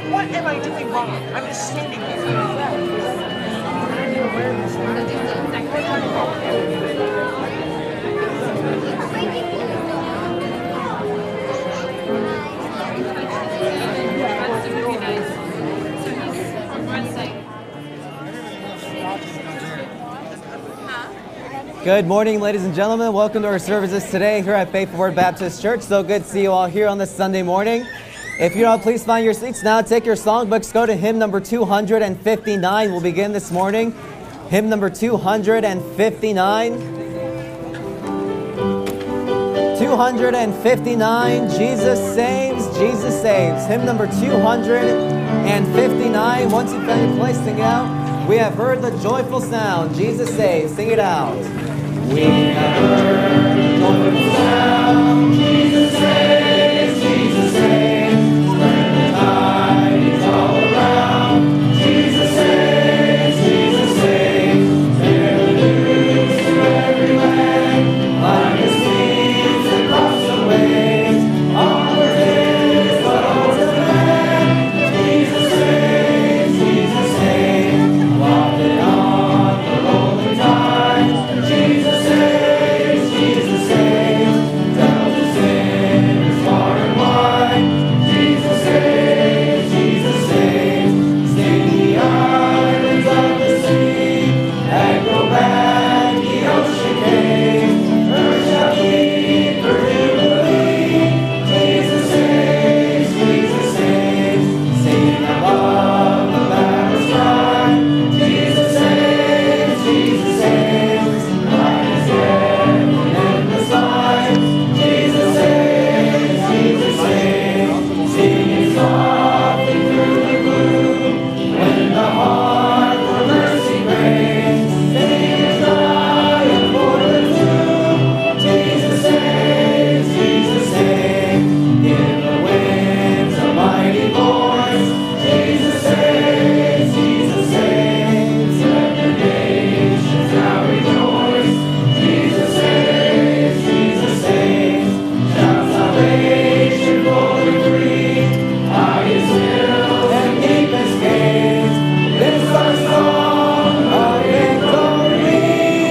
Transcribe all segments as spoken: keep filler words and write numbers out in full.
What am I doing wrong? I'm just standing here. Good morning, ladies and gentlemen. Welcome to our services today here at Faithful Word Baptist Church. So good to see you all here on this Sunday morning. If you don't, please find your seats now. Take your songbooks. Go to hymn number two hundred fifty-nine. We'll begin this morning. Hymn number two hundred fifty-nine. two hundred fifty-nine. Jesus saves, Jesus saves. Hymn number two hundred fifty-nine. Once you've found your place, sing it out. We have heard the joyful sound. Jesus saves. Sing it out. We have heard the joyful sound. Jesus saves, Jesus saves. Spread the tidings all around. Jesus saves, Jesus saves. Bear the news to every land. Like his wings across the waves. Onward is the Lord's command. Jesus saves, Jesus saves. Walking on the rolling tide. Jesus saves, Jesus saves. Tells the sinners far and wide. Jesus saves, Jesus saves. Sting the islands of the sea. And go back the ocean cave. Earth shall keep her jubilee. Jesus saves, Jesus saves. Sing above the battle cry. Jesus saves, Jesus saves. Light is heaven and the sky. Jesus saves, Jesus saves. Singing softly through the gloom. When the heart for mercy craves. Sing triumph for the tomb. Jesus saves, Jesus saves. Give the winds a mighty voice. Jesus saves, Jesus saves. Let the nations now rejoice. Jesus saves, Jesus saves. Shout salvation for the free. Highest hills and deepest caves. This our song of victory.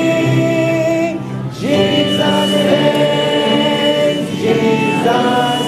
Jesus saves, Jesus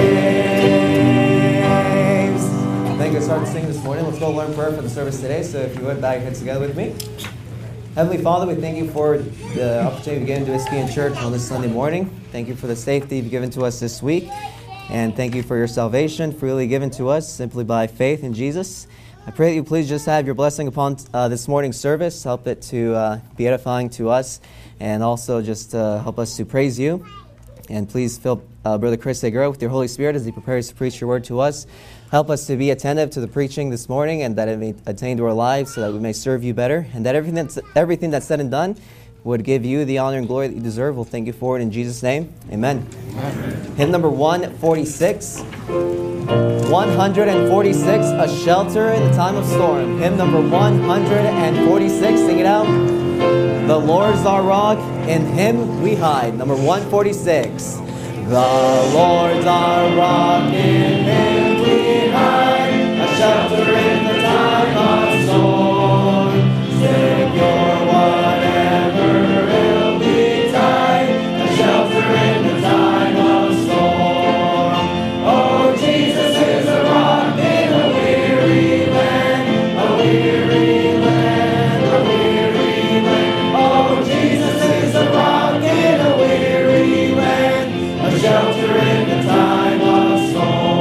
saves. Thank you. Start to sing this morning. Let's go learn prayer for the service today. So if you would, bow your heads together with me. Heavenly Father, we thank you for the opportunity to get into Ispean Church on this Sunday morning. Thank you for the safety you've given to us this week. And thank you for your salvation freely given to us simply by faith in Jesus. I pray that you please just have your blessing upon uh, this morning's service. Help it to uh, be edifying to us. And also just uh, help us to praise you. And please fill uh, Brother Chris Segura with your Holy Spirit as he prepares to preach your word to us. Help us to be attentive to the preaching this morning and that it may attain to our lives so that we may serve you better. And that everything that's, everything that's said and done would give you the honor and glory that you deserve. We'll thank you for it in Jesus' name. Amen. Amen. Hymn number one forty-six. one forty-six, A Shelter in the Time of Storm. Hymn number one forty-six. Sing it out. The Lord's our rock, in him we hide. Number one forty-six. The Lord's our rock, in him we hide. A shelter in the time of storm. Secure whatever ill betide. A shelter in the time of storm. Oh, Jesus is a rock in a weary land. A weary land, a weary land. Oh, Jesus is a rock in a weary land. A shelter in the time of storm.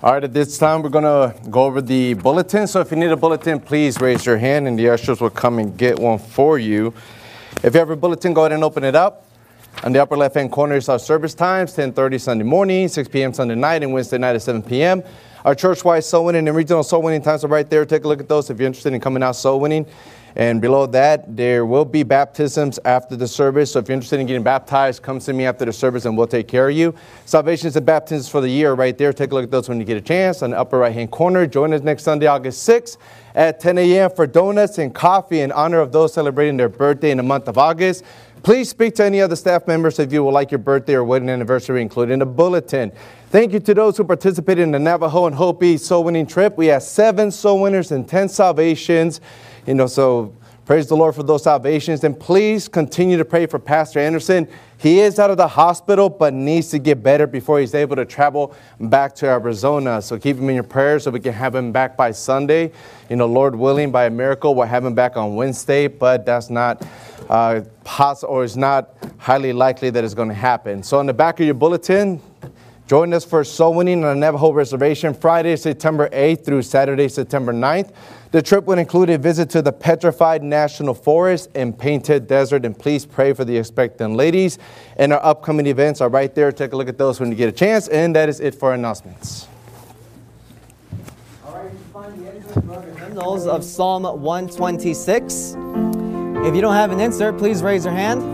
All right, at this time, we're going to go over the bulletin. So if you need a bulletin, please raise your hand, and the ushers will come and get one for you. If you have a bulletin, go ahead and open it up. On the upper left-hand corner is our service times, ten thirty Sunday morning, six p.m. Sunday night, and Wednesday night at seven p.m. Our church-wide soul winning and regional soul winning times are right there. Take a look at those if you're interested in coming out soul winning. And below that, there will be baptisms after the service. So if you're interested in getting baptized, come see me after the service and we'll take care of you. Salvations and baptisms for the year right there. Take a look at those when you get a chance. On the upper right-hand corner, join us next Sunday, August sixth at ten a.m. for donuts and coffee in honor of those celebrating their birthday in the month of August. Please speak to any other staff members if you would like your birthday or wedding anniversary included in the bulletin. Thank you to those who participated in the Navajo and Hopi soul winning trip. We had seven soul winners and ten salvations. You know, so praise the Lord for those salvations. And please continue to pray for Pastor Anderson. He is out of the hospital, but needs to get better before he's able to travel back to Arizona. So keep him in your prayers so we can have him back by Sunday. You know, Lord willing, by a miracle, we'll have him back on Wednesday, but that's not uh, possible, or it's not highly likely that it's going to happen. So on the back of your bulletin, join us for soul winning on the Navajo Reservation Friday, September eighth through Saturday, September ninth. The trip would include a visit to the Petrified National Forest and Painted Desert. And please pray for the expectant ladies. And our upcoming events are right there. Take a look at those when you get a chance. And that is it for announcements. All right, you can find the insert for your hymnals of Psalm one twenty-six. If you don't have an insert, please raise your hand.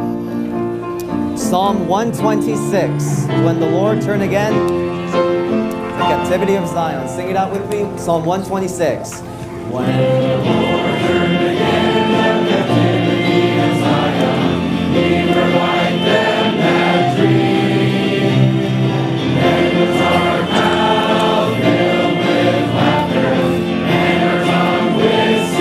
Psalm one twenty-six. When the Lord turn again, the captivity of Zion. Sing it out with me. Psalm one twenty-six. When the Lord turned again, the captivity of Zion, He will wipe them that dream. Then was our mouth filled with laughter, and our tongue with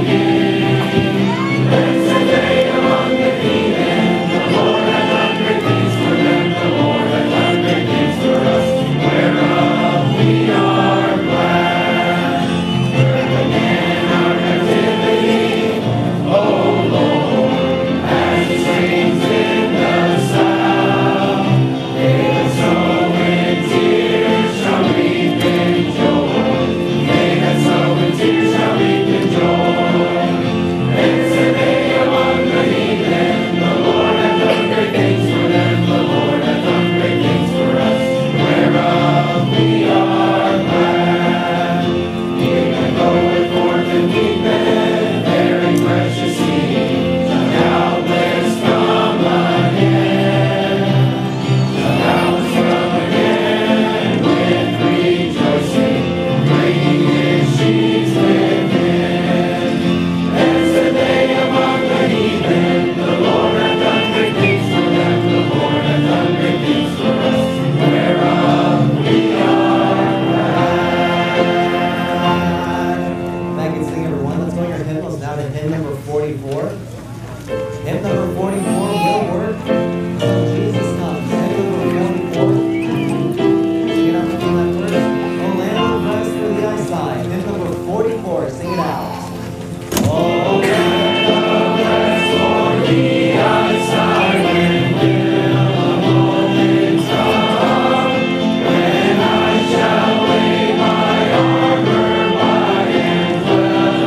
singing. There's a day among the heathen, the Lord hath done great things for them, the Lord hath done great things for us, whereof we are glad.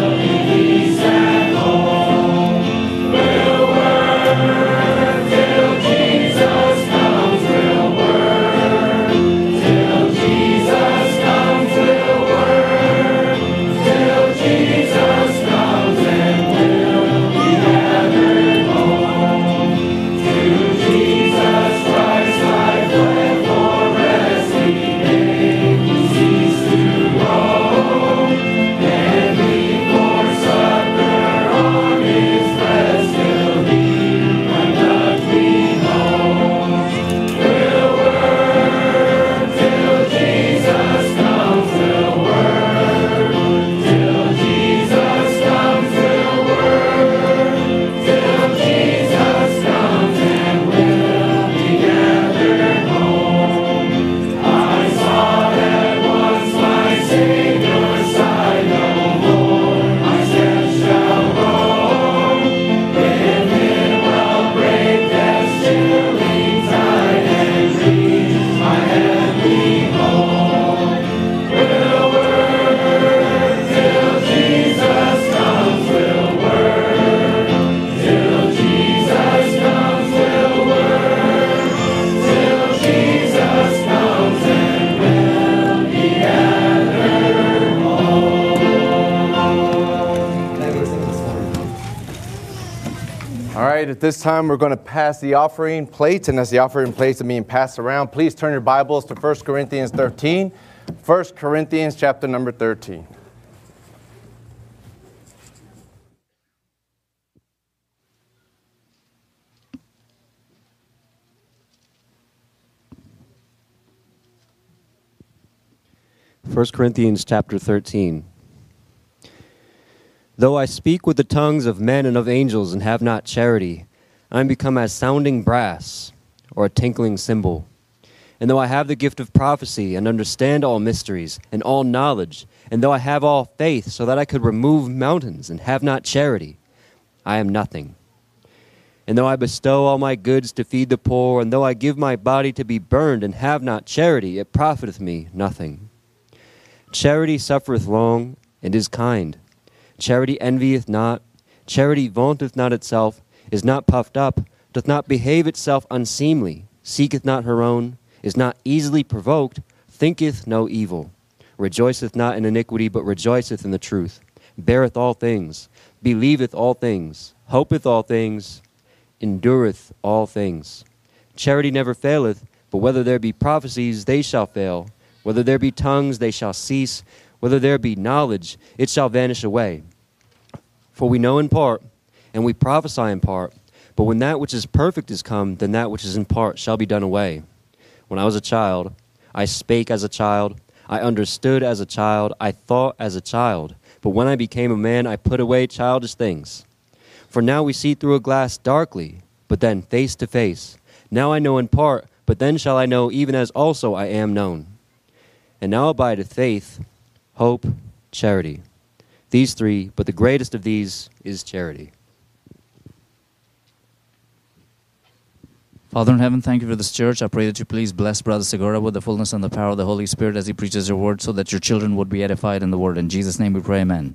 Till All right, at this time, we're going to pass the offering plates, and as the offering plates are being passed around, please turn your Bibles to First Corinthians thirteen. First Corinthians chapter number thirteen. First Corinthians chapter thirteen. Though I speak with the tongues of men and of angels and have not charity, I am become as sounding brass or a tinkling cymbal. And though I have the gift of prophecy and understand all mysteries and all knowledge, and though I have all faith so that I could remove mountains and have not charity, I am nothing. And though I bestow all my goods to feed the poor, and though I give my body to be burned and have not charity, it profiteth me nothing. Charity suffereth long and is kind. Charity envieth not. Charity vaunteth not itself, is not puffed up, doth not behave itself unseemly, seeketh not her own, is not easily provoked, thinketh no evil, rejoiceth not in iniquity, but rejoiceth in the truth, beareth all things, believeth all things, hopeth all things, endureth all things. Charity never faileth, but whether there be prophecies, they shall fail. Whether there be tongues, they shall cease. Whether there be knowledge, it shall vanish away. For we know in part, and we prophesy in part, but when that which is perfect is come, then that which is in part shall be done away. When I was a child, I spake as a child, I understood as a child, I thought as a child. But when I became a man, I put away childish things. For now we see through a glass darkly, but then face to face. Now I know in part, but then shall I know even as also I am known. And now abideth faith, hope, charity. These three, but the greatest of these is charity. Father in heaven, thank you for this church. I pray that you please bless Brother Segura with the fullness and the power of the Holy Spirit as he preaches your word, so that your children would be edified in the word. In Jesus' name we pray, amen.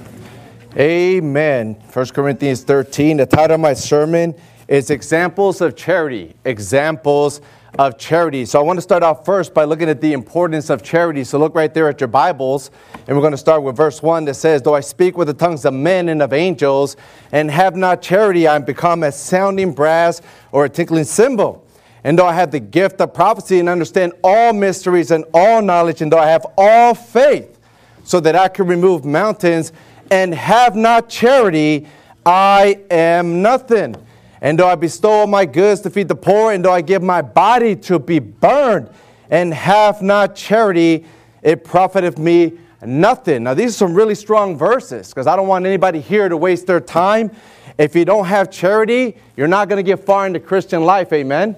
Amen. First Corinthians thirteen, the title of my sermon is Examples of Charity. Examples of charity. So I want to start off first by looking at the importance of charity. So look right there at your Bibles, and we're going to start with verse one that says, though I speak with the tongues of men and of angels and have not charity, I am become as sounding brass or a tinkling cymbal. And though I have the gift of prophecy and understand all mysteries and all knowledge, and though I have all faith so that I can remove mountains and have not charity, I am nothing. And though I bestow all my goods to feed the poor, and though I give my body to be burned, and have not charity, it profiteth me nothing. Now, these are some really strong verses, because I don't want anybody here to waste their time. If you don't have charity, you're not going to get far into Christian life, amen?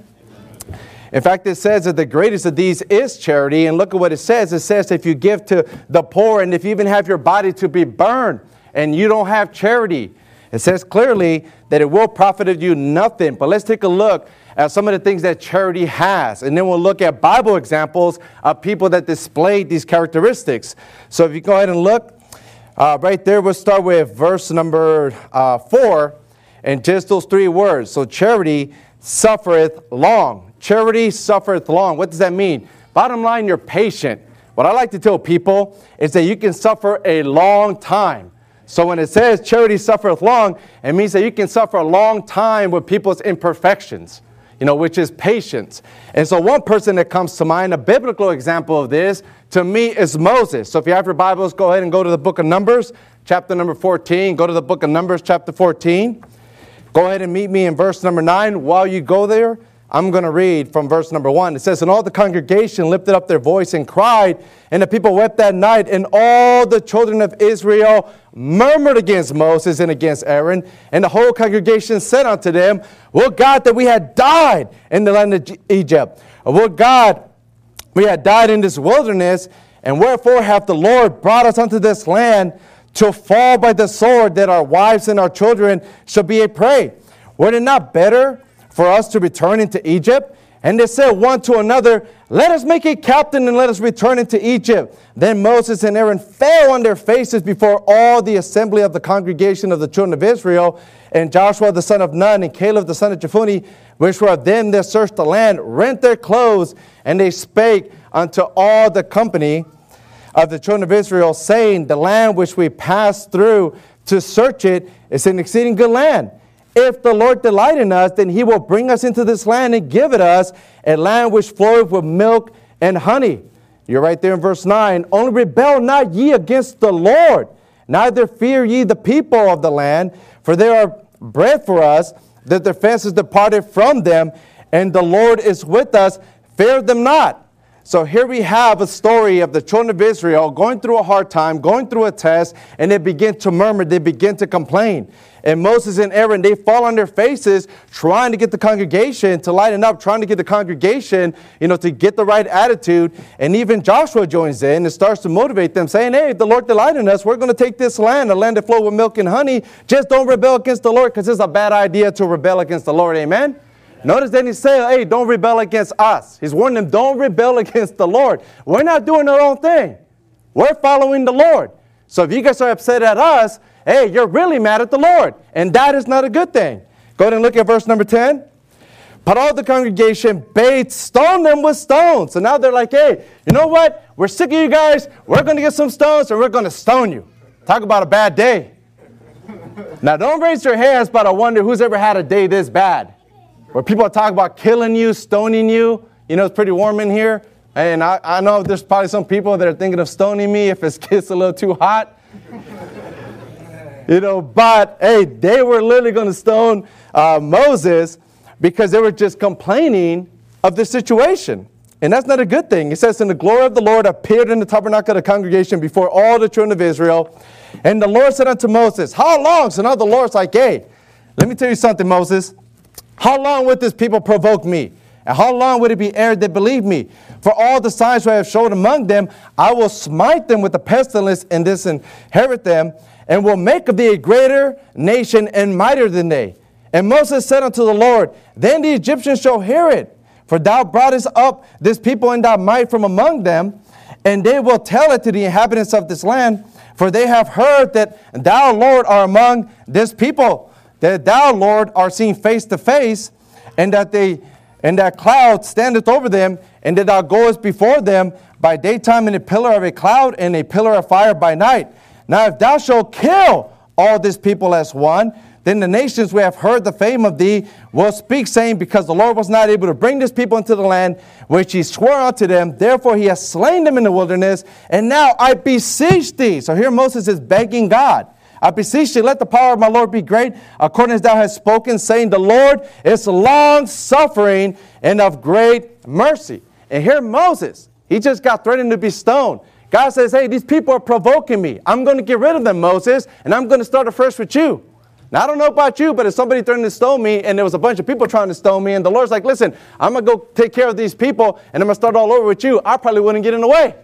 In fact, it says that the greatest of these is charity, and look at what it says. It says if you give to the poor, and if you even have your body to be burned, and you don't have charity, it says clearly that it will profit you nothing. But let's take a look at some of the things that charity has. And then we'll look at Bible examples of people that displayed these characteristics. So if you go ahead and look, uh, right there, we'll start with verse number uh, four. And just those three words. So charity suffereth long. Charity suffereth long. What does that mean? Bottom line, you're patient. What I like to tell people is that you can suffer a long time. So when it says charity suffereth long, it means that you can suffer a long time with people's imperfections, you know, which is patience. And so one person that comes to mind, a biblical example of this, to me, is Moses. So if you have your Bibles, go ahead and go to the book of Numbers, chapter number fourteen. Go to the book of Numbers, chapter fourteen. Go ahead and meet me in verse number nine. While you go there, I'm going to read from verse number one. It says, and all the congregation lifted up their voice and cried, and the people wept that night, and all the children of Israel murmured against Moses and against Aaron. And the whole congregation said unto them, would God that we had died in the land of Egypt. Would God we had died in this wilderness, and wherefore hath the Lord brought us unto this land to fall by the sword, that our wives and our children shall be a prey? Were it not better for us to return into Egypt? And they said one to another, let us make a captain and let us return into Egypt. Then Moses and Aaron fell on their faces before all the assembly of the congregation of the children of Israel. And Joshua the son of Nun and Caleb the son of Jephunneh, which were of them that searched the land, rent their clothes, and they spake unto all the company of the children of Israel, saying, the land which we passed through to search it is an exceeding good land. If the Lord delight in us, then he will bring us into this land and give it us, a land which floweth with milk and honey. You're right there in verse nine. Only rebel not ye against the Lord, neither fear ye the people of the land, for they are bread for us, that their fences departed from them, and the Lord is with us. Fear them not. So here we have a story of the children of Israel going through a hard time, going through a test, and they begin to murmur, they begin to complain. And Moses and Aaron, they fall on their faces trying to get the congregation to lighten up, trying to get the congregation, you know, to get the right attitude. And even Joshua joins in and starts to motivate them, saying, hey, the Lord delight in us. We're going to take this land, a land that flows with milk and honey. Just don't rebel against the Lord, because it's a bad idea to rebel against the Lord. Amen? Notice then he said, hey, don't rebel against us. He's warning them, don't rebel against the Lord. We're not doing our own thing. We're following the Lord. So if you guys are upset at us, hey, you're really mad at the Lord. And that is not a good thing. Go ahead and look at verse number ten. But all the congregation bade stone them with stones. So now they're like, hey, you know what? We're sick of you guys. We're going to get some stones and we're going to stone you. Talk about a bad day. Now don't raise your hands, but I wonder who's ever had a day this bad, where people talk about killing you, stoning you. You know, it's pretty warm in here. And I, I know there's probably some people that are thinking of stoning me if it gets a little too hot. You know, but, hey, they were literally going to stone uh, Moses because they were just complaining of the situation. And that's not a good thing. It says, and the glory of the Lord appeared in the tabernacle of the congregation before all the children of Israel. And the Lord said unto Moses, how long? So now the Lord's like, hey, let me tell you something, Moses. How long would this people provoke me? And how long would it be ere they believe me? For all the signs which I have showed among them, I will smite them with the pestilence and disinherit them, and will make of thee a greater nation and mightier than they. And Moses said unto the Lord, then the Egyptians shall hear it, for thou broughtest up this people in thy might from among them, and they will tell it to the inhabitants of this land, for they have heard that thou, Lord, art among this people, that thou, Lord, art seen face to face, and that they and that cloud standeth over them, and that thou goest before them by daytime in a pillar of a cloud and a pillar of fire by night. Now if thou shalt kill all this people as one, then the nations which have heard the fame of thee will speak, saying, because the Lord was not able to bring this people into the land which he swore unto them, therefore he has slain them in the wilderness, and now I beseech thee. So here Moses is begging God. I beseech thee, let the power of my Lord be great, according as thou hast spoken, saying, the Lord is long-suffering and of great mercy. And here Moses, he just got threatened to be stoned. God says, hey, these people are provoking me. I'm going to get rid of them, Moses, and I'm going to start afresh with you. Now, I don't know about you, but if somebody threatened to stone me, and there was a bunch of people trying to stone me, and the Lord's like, listen, I'm going to go take care of these people, and I'm going to start all over with you, I probably wouldn't get in the way.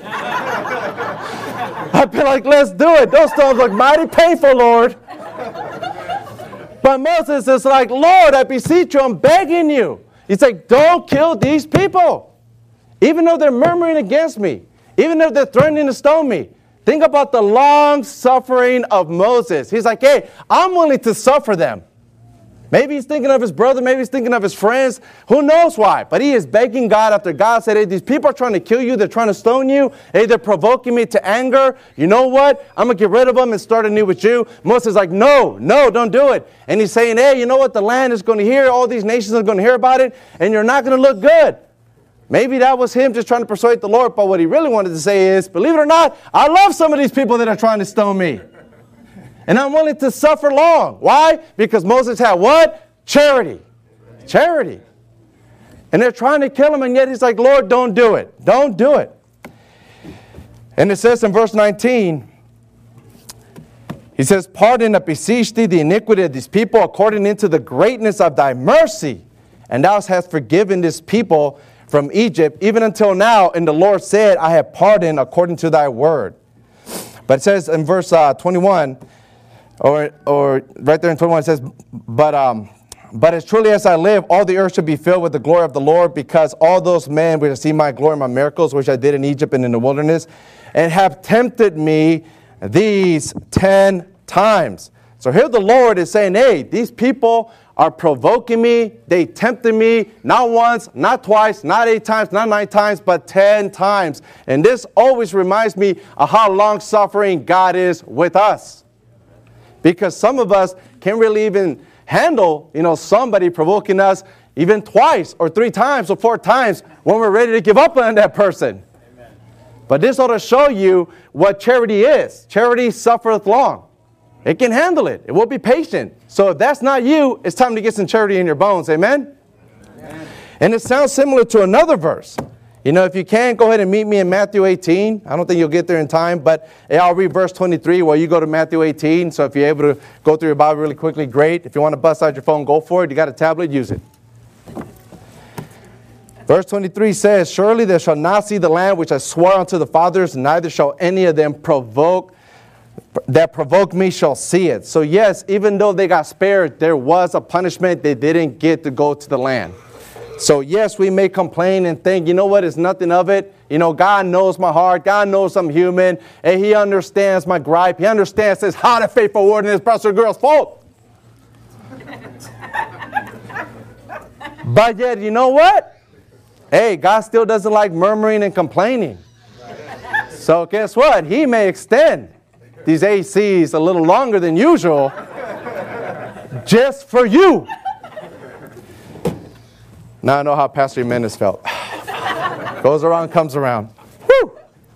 I'd be like, let's do it. Those stones look mighty painful, Lord. But Moses is like, Lord, I beseech you, I'm begging you. He's like, don't kill these people. Even though they're murmuring against me, even though they're threatening to stone me. Think about the long suffering of Moses. He's like, hey, I'm willing to suffer them. Maybe he's thinking of his brother. Maybe he's thinking of his friends. Who knows why? But he is begging God after God said, hey, these people are trying to kill you. They're trying to stone you. Hey, they're provoking me to anger. You know what? I'm going to get rid of them and start anew with you. Moses is like, no, no, don't do it. And he's saying, hey, you know what? The land is going to hear. All these nations are going to hear about it. And you're not going to look good. Maybe that was him just trying to persuade the Lord. But what he really wanted to say is, believe it or not, I love some of these people that are trying to stone me. And I'm willing to suffer long. Why? Because Moses had what? Charity. Charity. And they're trying to kill him, and yet he's like, Lord, don't do it. Don't do it. And it says in verse nineteen, he says, pardon, I beseech thee, the iniquity of these people according into the greatness of thy mercy. And thou hast forgiven this people from Egypt, even until now. And the Lord said, I have pardoned according to thy word. But it says in verse uh, twenty-one, Or, or right there in twenty-one, it says, but, um, but as truly as I live, all the earth should be filled with the glory of the Lord, because all those men which have seen my glory and my miracles, which I did in Egypt and in the wilderness, and have tempted me these ten times. So here the Lord is saying, hey, these people are provoking me. They tempted me, not once, not twice, not eight times, not nine times, but ten times. And this always reminds me of how long-suffering God is with us. Because some of us can't really even handle, you know, somebody provoking us even twice or three times or four times when we're ready to give up on that person. Amen. But this ought to show you what charity is. Charity suffereth long. It can handle it. It will be patient. So if that's not you, it's time to get some charity in your bones. Amen? Amen. And it sounds similar to another verse. You know, if you can, go ahead and meet me in Matthew eighteen. I don't think you'll get there in time, but I'll read verse twenty-three while you go to Matthew eighteen. So if you're able to go through your Bible really quickly, great. If you want to bust out your phone, go for it. You got a tablet, use it. Verse twenty-three says, surely they shall not see the land which I swore unto the fathers, neither shall any of them provoke, that provoke me shall see it. So yes, even though they got spared, there was a punishment. They didn't get to go to the land. So yes, we may complain and think, you know what, it's nothing of it. You know, God knows my heart. God knows I'm human. And He understands my gripe. He understands this hot and faithful word and this brother or girl's fault. But yet, you know what? Hey, God still doesn't like murmuring and complaining. So guess what? He may extend these A Cs a little longer than usual just for you. Now I know how Pastor Jimenez felt. Goes around, comes around. Woo!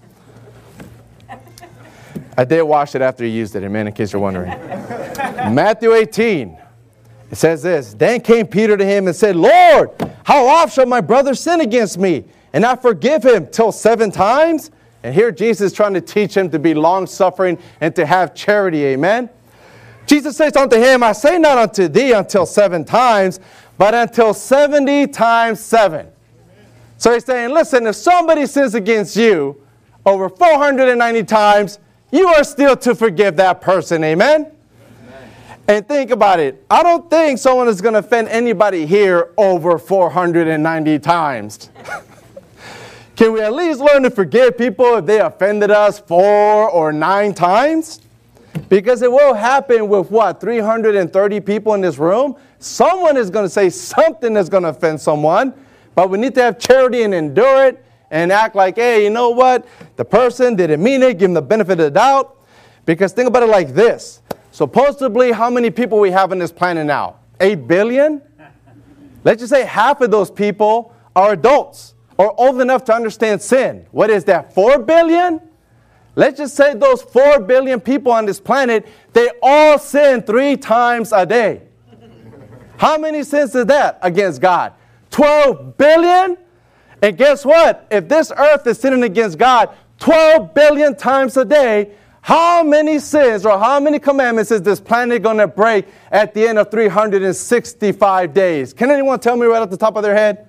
I did wash it after he used it, amen, in case you're wondering. Matthew eighteen, it says this, then came Peter to him and said, Lord, how oft shall my brother sin against me, and I forgive him till seven times? And here Jesus is trying to teach him to be long-suffering and to have charity, amen? Jesus says unto him, I say not unto thee until seven times, but until seventy times seven. So he's saying, listen, if somebody sins against you over four hundred ninety times, you are still to forgive that person, amen? Amen. And think about it. I don't think someone is going to offend anybody here over four hundred ninety times. Can we at least learn to forgive people if they offended us four or nine times? Because it will happen with what, three hundred thirty people in this room? Someone is going to say something that's going to offend someone, but we need to have charity and endure it and act like, hey, you know what? The person didn't mean it, give them the benefit of the doubt. Because think about it like this. Supposedly, how many people we have on this planet now? Eight billion? Let's just say half of those people are adults or old enough to understand sin. What is that, four billion? Let's just say those four billion people on this planet, they all sin three times a day. How many sins is that against God? twelve billion? And guess what? If this earth is sinning against God twelve billion times a day, how many sins or how many commandments is this planet going to break at the end of three hundred sixty-five days? Can anyone tell me right off the top of their head?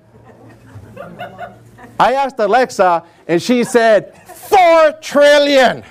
I asked Alexa, and she said, four trillion.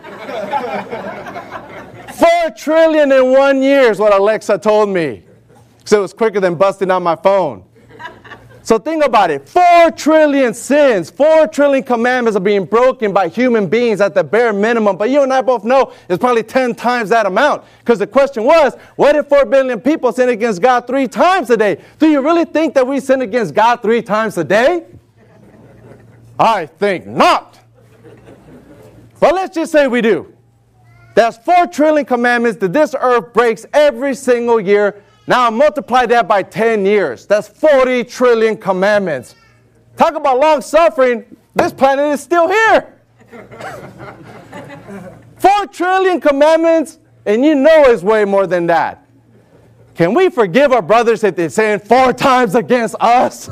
Four trillion in one year is what Alexa told me. So it was quicker than busting out my phone. So think about it. Four trillion sins, four trillion commandments are being broken by human beings at the bare minimum. But you and I both know it's probably ten times that amount. Because the question was, what if four billion people sin against God three times a day? Do you really think that we sin against God three times a day? I think not. But let's just say we do. That's four trillion commandments that this earth breaks every single year. Now multiply that by ten years. That's forty trillion commandments. Talk about long suffering. This planet is still here. Four trillion commandments, and you know it's way more than that. Can we forgive our brothers if they sin four times against us?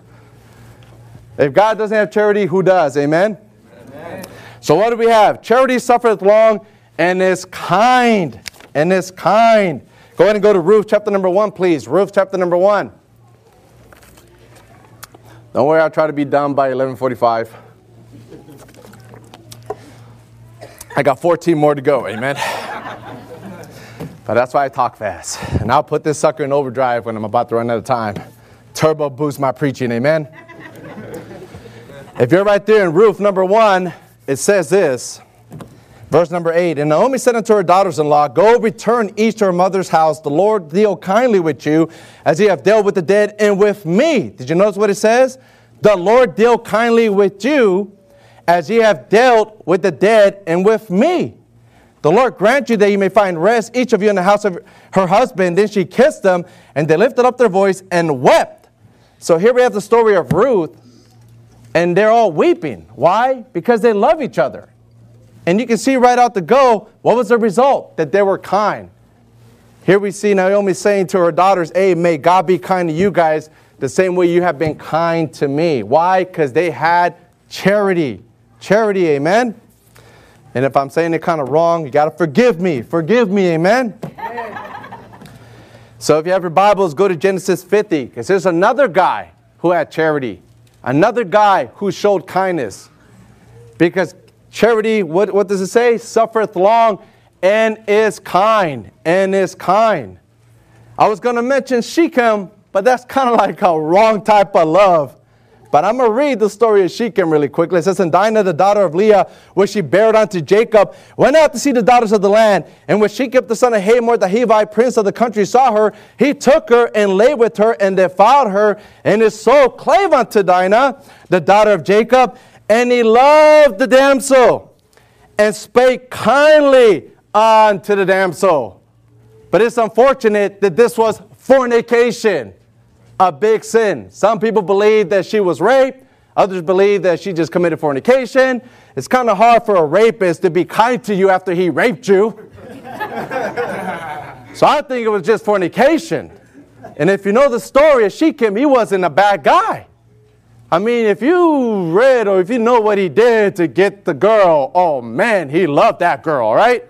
If God doesn't have charity, who does? Amen? Amen. So what do we have? Charity suffereth long and is kind. And is kind. Go ahead and go to Ruth chapter number one, please. Ruth chapter number one. Don't worry, I'll try to be done by eleven forty-five. I got fourteen more to go, amen? But that's why I talk fast. And I'll put this sucker in overdrive when I'm about to run out of time. Turbo boost my preaching, amen? If you're right there in Ruth number one, it says this. Verse number eight, and Naomi said unto her daughters-in-law, go return each to her mother's house. The Lord deal kindly with you, as he hath dealt with the dead and with me. Did you notice what it says? The Lord deal kindly with you, as ye have dealt with the dead and with me. The The Lord grant you that you may find rest, each of you in the house of her husband. Then she kissed them, and they lifted up their voice and wept. So here we have the story of Ruth, and they're all weeping. Why? Because they love each other. And you can see right out the go, what was the result? That they were kind. Here we see Naomi saying to her daughters, hey, may God be kind to you guys the same way you have been kind to me. Why? Because they had charity. Charity, amen? And if I'm saying it kind of wrong, you got to forgive me. Forgive me, amen? So if you have your Bibles, go to Genesis fifty, because there's another guy who had charity. Another guy who showed kindness. Because charity, what, what does it say? Suffereth long and is kind. And is kind. I was going to mention Shechem, but that's kind of like a wrong type of love. But I'm going to read the story of Shechem really quickly. It says, and Dinah, the daughter of Leah, which she bare unto Jacob, went out to see the daughters of the land. And when Shechem, the son of Hamor, the Hivite prince of the country, saw her, he took her and lay with her and defiled her. And his soul clave unto Dinah, the daughter of Jacob. And he loved the damsel and spake kindly unto the damsel. But it's unfortunate that this was fornication, a big sin. Some people believe that she was raped. Others believe that she just committed fornication. It's kind of hard for a rapist to be kind to you after he raped you. So I think it was just fornication. And if you know the story of Shechem, he wasn't a bad guy. I mean, if you read or if you know what he did to get the girl, oh man, he loved that girl, right?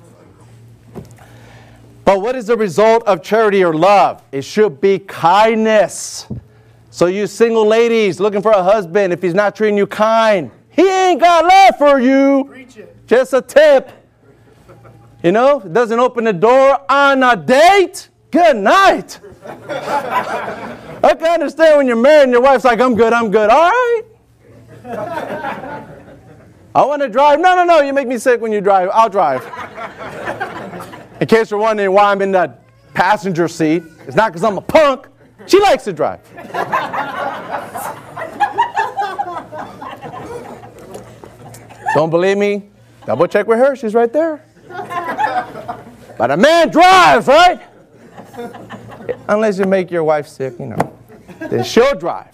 But what is the result of charity or love? It should be kindness. So you single ladies looking for a husband, if he's not treating you kind, he ain't got love for you. Preach it. Just a tip. You know, it doesn't open the door on a date. Good night. I can understand when you're married and your wife's like, I'm good, I'm good. All right. I want to drive. No, no, no. You make me sick when you drive. I'll drive. In case you're wondering why I'm in the passenger seat, it's not because I'm a punk. She likes to drive. Don't believe me? Double check with her. She's right there. But a man drives, right? Unless you make your wife sick, you know. Then she'll drive.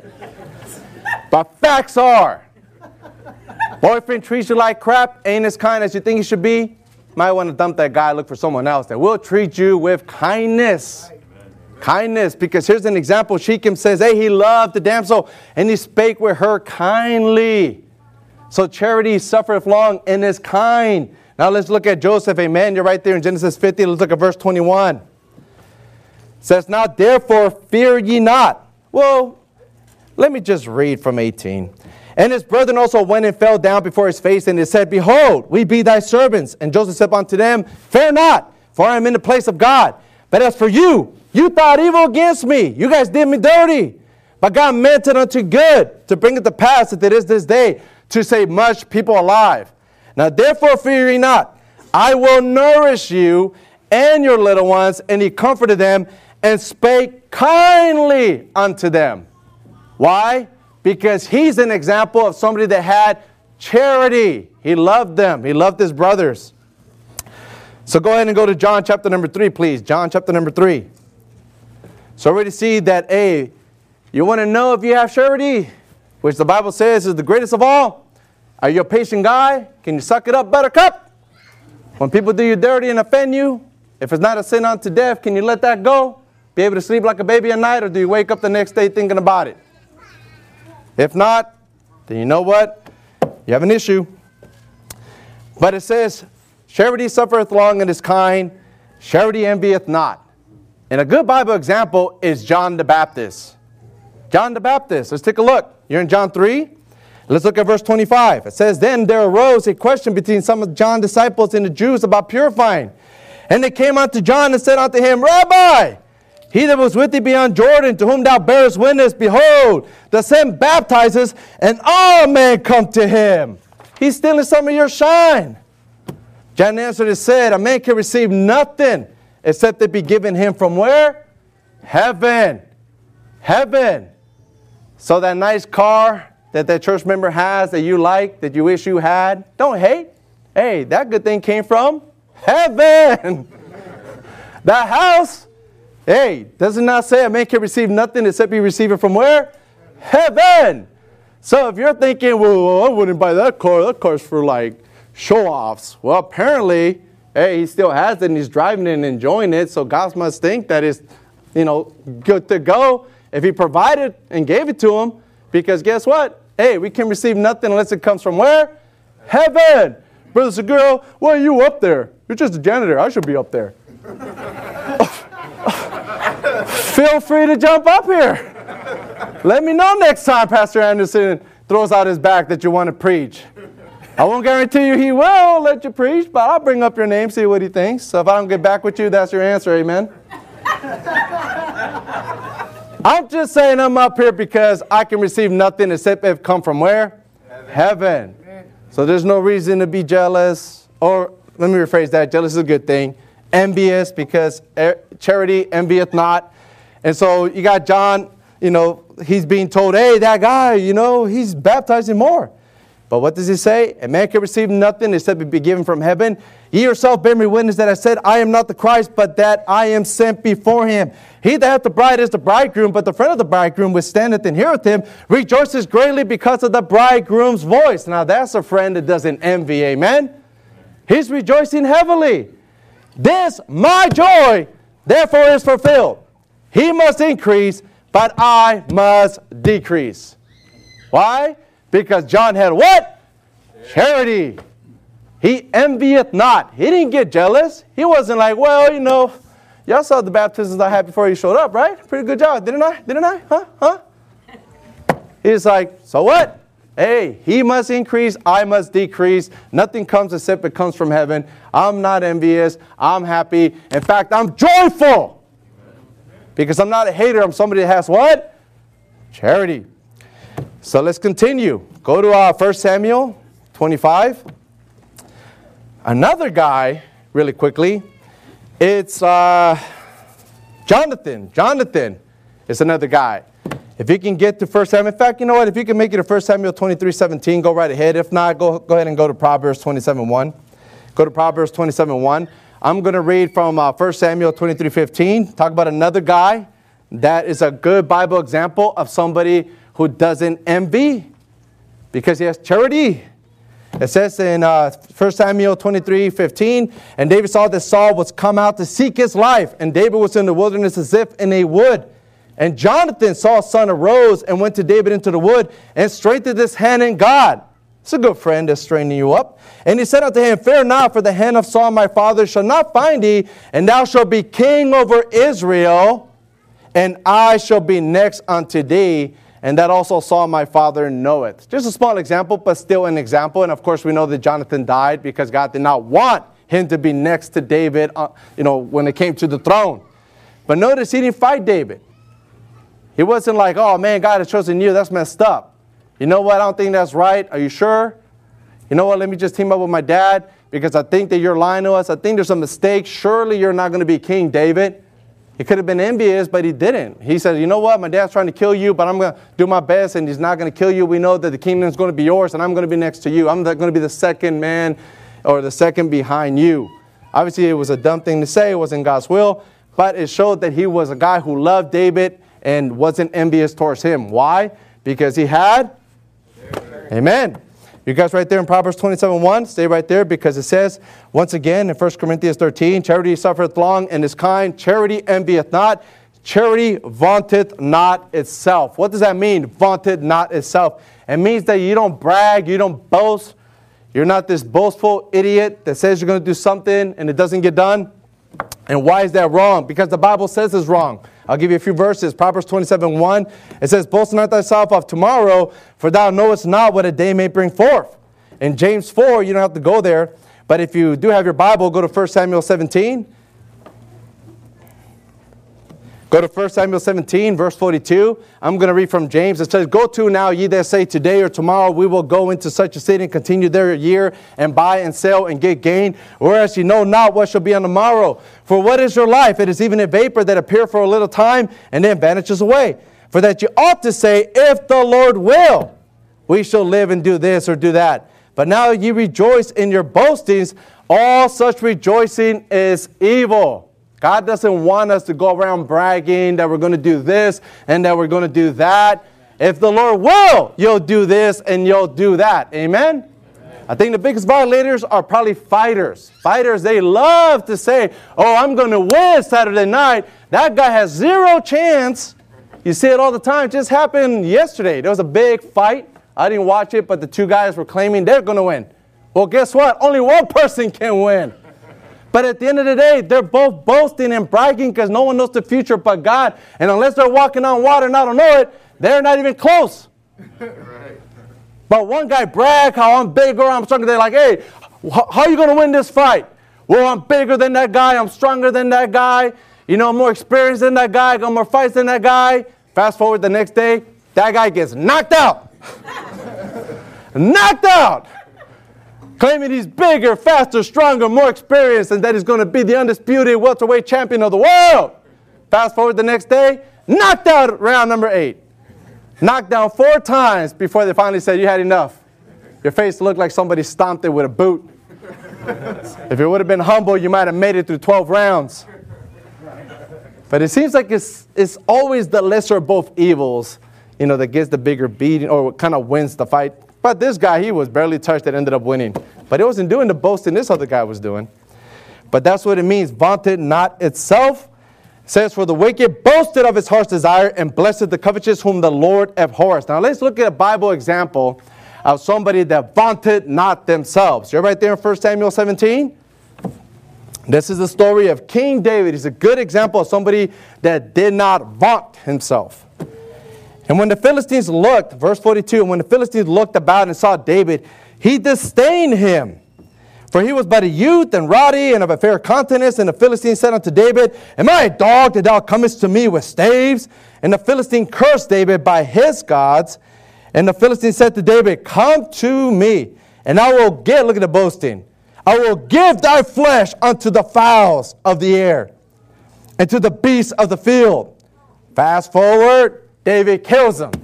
But facts are, boyfriend treats you like crap, ain't as kind as you think he should be. Might want to dump that guy, look for someone else that will treat you with kindness. Amen. Kindness, because here's an example. Shechem says, hey, he loved the damsel, and he spake with her kindly. So charity suffereth long and is kind. Now let's look at Joseph. Amen. You're right there in Genesis fifty. Let's look at verse twenty-one. It says, now therefore fear ye not. Well, let me just read from eighteen. And his brethren also went and fell down before his face, and they said, behold, we be thy servants. And Joseph said unto them, fear not, for I am in the place of God. But as for you, you thought evil against me. You guys did me dirty. But God meant it unto good, to bring it to pass that it is this day, to save much people alive. Now therefore fear ye not. I will nourish you and your little ones. And he comforted them and spake kindly unto them. Why? Because he's an example of somebody that had charity. He loved them. He loved his brothers. So go ahead and go to John chapter number three, please. John chapter number three. So already see that, hey, you want to know if you have charity, which the Bible says is the greatest of all. Are you a patient guy? Can you suck it up, buttercup? When people do you dirty and offend you, if it's not a sin unto death, can you let that go? Be able to sleep like a baby at night, or do you wake up the next day thinking about it? If not, then you know what? You have an issue. But it says, charity suffereth long and is kind. Charity envieth not. And a good Bible example is John the Baptist. John the Baptist. Let's take a look. You're in John three. Let's look at verse twenty-five. It says, then there arose a question between some of John's disciples and the Jews about purifying. And they came unto John and said unto him, Rabbi, he that was with thee beyond Jordan, to whom thou bearest witness, behold, the same baptizes, and all men come to him. He's stealing some of your shine. John answered and said, a man can receive nothing except it be given him from where? Heaven. Heaven. So that nice car that that church member has that you like, that you wish you had, don't hate. Hey, that good thing came from heaven. That house, hey, does it not say a man can receive nothing except he receive it from where? Heaven. So if you're thinking, well, I wouldn't buy that car. That car's for like show-offs. Well, apparently, hey, he still has it and he's driving it and enjoying it. So God must think that it's, you know, good to go if he provided and gave it to him. Because guess what? Hey, we can receive nothing unless it comes from where? Heaven. Brother Segura, why are you up there? You're just a janitor. I should be up there. Feel free to jump up here. Let me know next time Pastor Anderson throws out his back that you want to preach. I won't guarantee you he will let you preach, but I'll bring up your name, see what he thinks. So if I don't get back with you, that's your answer, amen? I'm just saying I'm up here because I can receive nothing except if it come from where? Heaven. Heaven. So there's no reason to be jealous, or let me rephrase that, jealous is a good thing. Envious, because charity envieth not. And so you got John, you know, he's being told, hey, that guy, you know, he's baptizing more. But what does he say? A man can receive nothing except it be given from heaven. Ye yourself bear me witness that I said, I am not the Christ, but that I am sent before him. He that hath the bride is the bridegroom, but the friend of the bridegroom which standeth and heareth him rejoices greatly because of the bridegroom's voice. Now that's a friend that doesn't envy, amen? He's rejoicing heavily. This, my joy, therefore is fulfilled. He must increase, but I must decrease. Why? Because John had what? Charity. He envieth not. He didn't get jealous. He wasn't like, well, you know, y'all saw the baptisms I had before you showed up, right? Pretty good job, didn't I? Didn't I? Huh? Huh? He's like, so what? Hey, he must increase, I must decrease. Nothing comes except it comes from heaven. I'm not envious. I'm happy. In fact, I'm joyful. Because I'm not a hater. I'm somebody that has what? Charity. So let's continue. Go to uh, First Samuel twenty-five. Another guy, really quickly, it's uh, Jonathan. Jonathan is another guy. If you can get to First Samuel, in fact, you know what? If you can make it to First Samuel twenty-three seventeen, go right ahead. If not, go, go ahead and go to Proverbs twenty-seven one. Go to Proverbs twenty-seven one. I'm going to read from uh, First Samuel twenty-three fifteen. Talk about another guy that is a good Bible example of somebody who doesn't envy because he has charity. It says in uh, First Samuel twenty-three fifteen, and David saw that Saul was come out to seek his life, and David was in the wilderness as if in a wood. And Jonathan, Saul's son, arose and went to David into the wood and strengthened his hand in God. It's a good friend that's straining you up. And he said unto him, fear not, for the hand of Saul my father shall not find thee, and thou shalt be king over Israel, and I shall be next unto thee. And that also Saul my father knoweth. Just a small example, but still an example. And of course we know that Jonathan died because God did not want him to be next to David, uh, you know, when it came to the throne. But notice he didn't fight David. He wasn't like, oh man, God has chosen you. That's messed up. You know what? I don't think that's right. Are you sure? You know what? Let me just team up with my dad because I think that you're lying to us. I think there's a mistake. Surely you're not going to be king, David. He could have been envious, but he didn't. He said, you know what? My dad's trying to kill you, but I'm going to do my best, and he's not going to kill you. We know that the kingdom is going to be yours, and I'm going to be next to you. I'm going to be the second man or the second behind you. Obviously, it was a dumb thing to say. It wasn't God's will, but it showed that he was a guy who loved David and wasn't envious towards him. Why? Because he had? Amen. You guys right there in Proverbs twenty-seven one, stay right there because it says, once again in First Corinthians thirteen, charity suffereth long and is kind, charity envieth not, charity vaunteth not itself. What does that mean, vaunteth not itself? It means that you don't brag, you don't boast, you're not this boastful idiot that says you're going to do something and it doesn't get done. And why is that wrong? Because the Bible says it's wrong. I'll give you a few verses. Proverbs twenty-seven one. It says, boast not thyself of tomorrow, for thou knowest not what a day may bring forth. In James four, you don't have to go there. But if you do have your Bible, go to First Samuel seventeen. Go to First Samuel seventeen, verse forty-two. I'm going to read from James. It says, go to now, ye that say, today or tomorrow we will go into such a city and continue there a year and buy and sell and get gain. Whereas ye know not what shall be on the morrow. For what is your life? It is even a vapor that appear for a little time and then vanishes away. For that you ought to say, if the Lord will, we shall live and do this or do that. But now ye rejoice in your boastings. All such rejoicing is evil. God doesn't want us to go around bragging that we're going to do this and that we're going to do that. If the Lord will, you'll do this and you'll do that. Amen? I think the biggest violators are probably fighters. Fighters, they love to say, oh, I'm going to win Saturday night. That guy has zero chance. You see it all the time. It just happened yesterday. There was a big fight. I didn't watch it, but the two guys were claiming they're going to win. Well, guess what? Only one person can win. But at the end of the day, they're both boasting and bragging because no one knows the future but God. And unless they're walking on water and I don't know it, they're not even close. Right. But one guy brag how I'm bigger, I'm stronger. They're like, hey, how are you going to win this fight? Well, I'm bigger than that guy. I'm stronger than that guy. You know, I'm more experienced than that guy. I got more fights than that guy. Fast forward the next day, that guy gets knocked out. Knocked out. Claiming he's bigger, faster, stronger, more experienced, and that he's going to be the undisputed welterweight champion of the world. Fast forward the next day, knocked out round number eight. Knocked down four times before they finally said, you had enough. Your face looked like somebody stomped it with a boot. If it would have been humble, you might have made it through twelve rounds. But it seems like it's, it's always the lesser of both evils, you know, that gets the bigger beating or kind of wins the fight. But this guy, he was barely touched that ended up winning. But it wasn't doing the boasting this other guy was doing. But that's what it means, vaunted not itself. It says, for the wicked boasted of his heart's desire and blessed the covetous whom the Lord abhors. Now let's look at a Bible example of somebody that vaunted not themselves. You're right there in First Samuel seventeen. This is the story of King David. He's a good example of somebody that did not vaunt himself. And when the Philistines looked, verse forty-two, and when the Philistines looked about and saw David, he disdained him. For he was but a youth and ruddy and of a fair countenance. And the Philistine said unto David, am I a dog that thou comest to me with staves? And the Philistine cursed David by his gods. And the Philistine said to David, come to me, and I will give, look at the boasting, I will give thy flesh unto the fowls of the air, and to the beasts of the field. Fast forward, David kills him.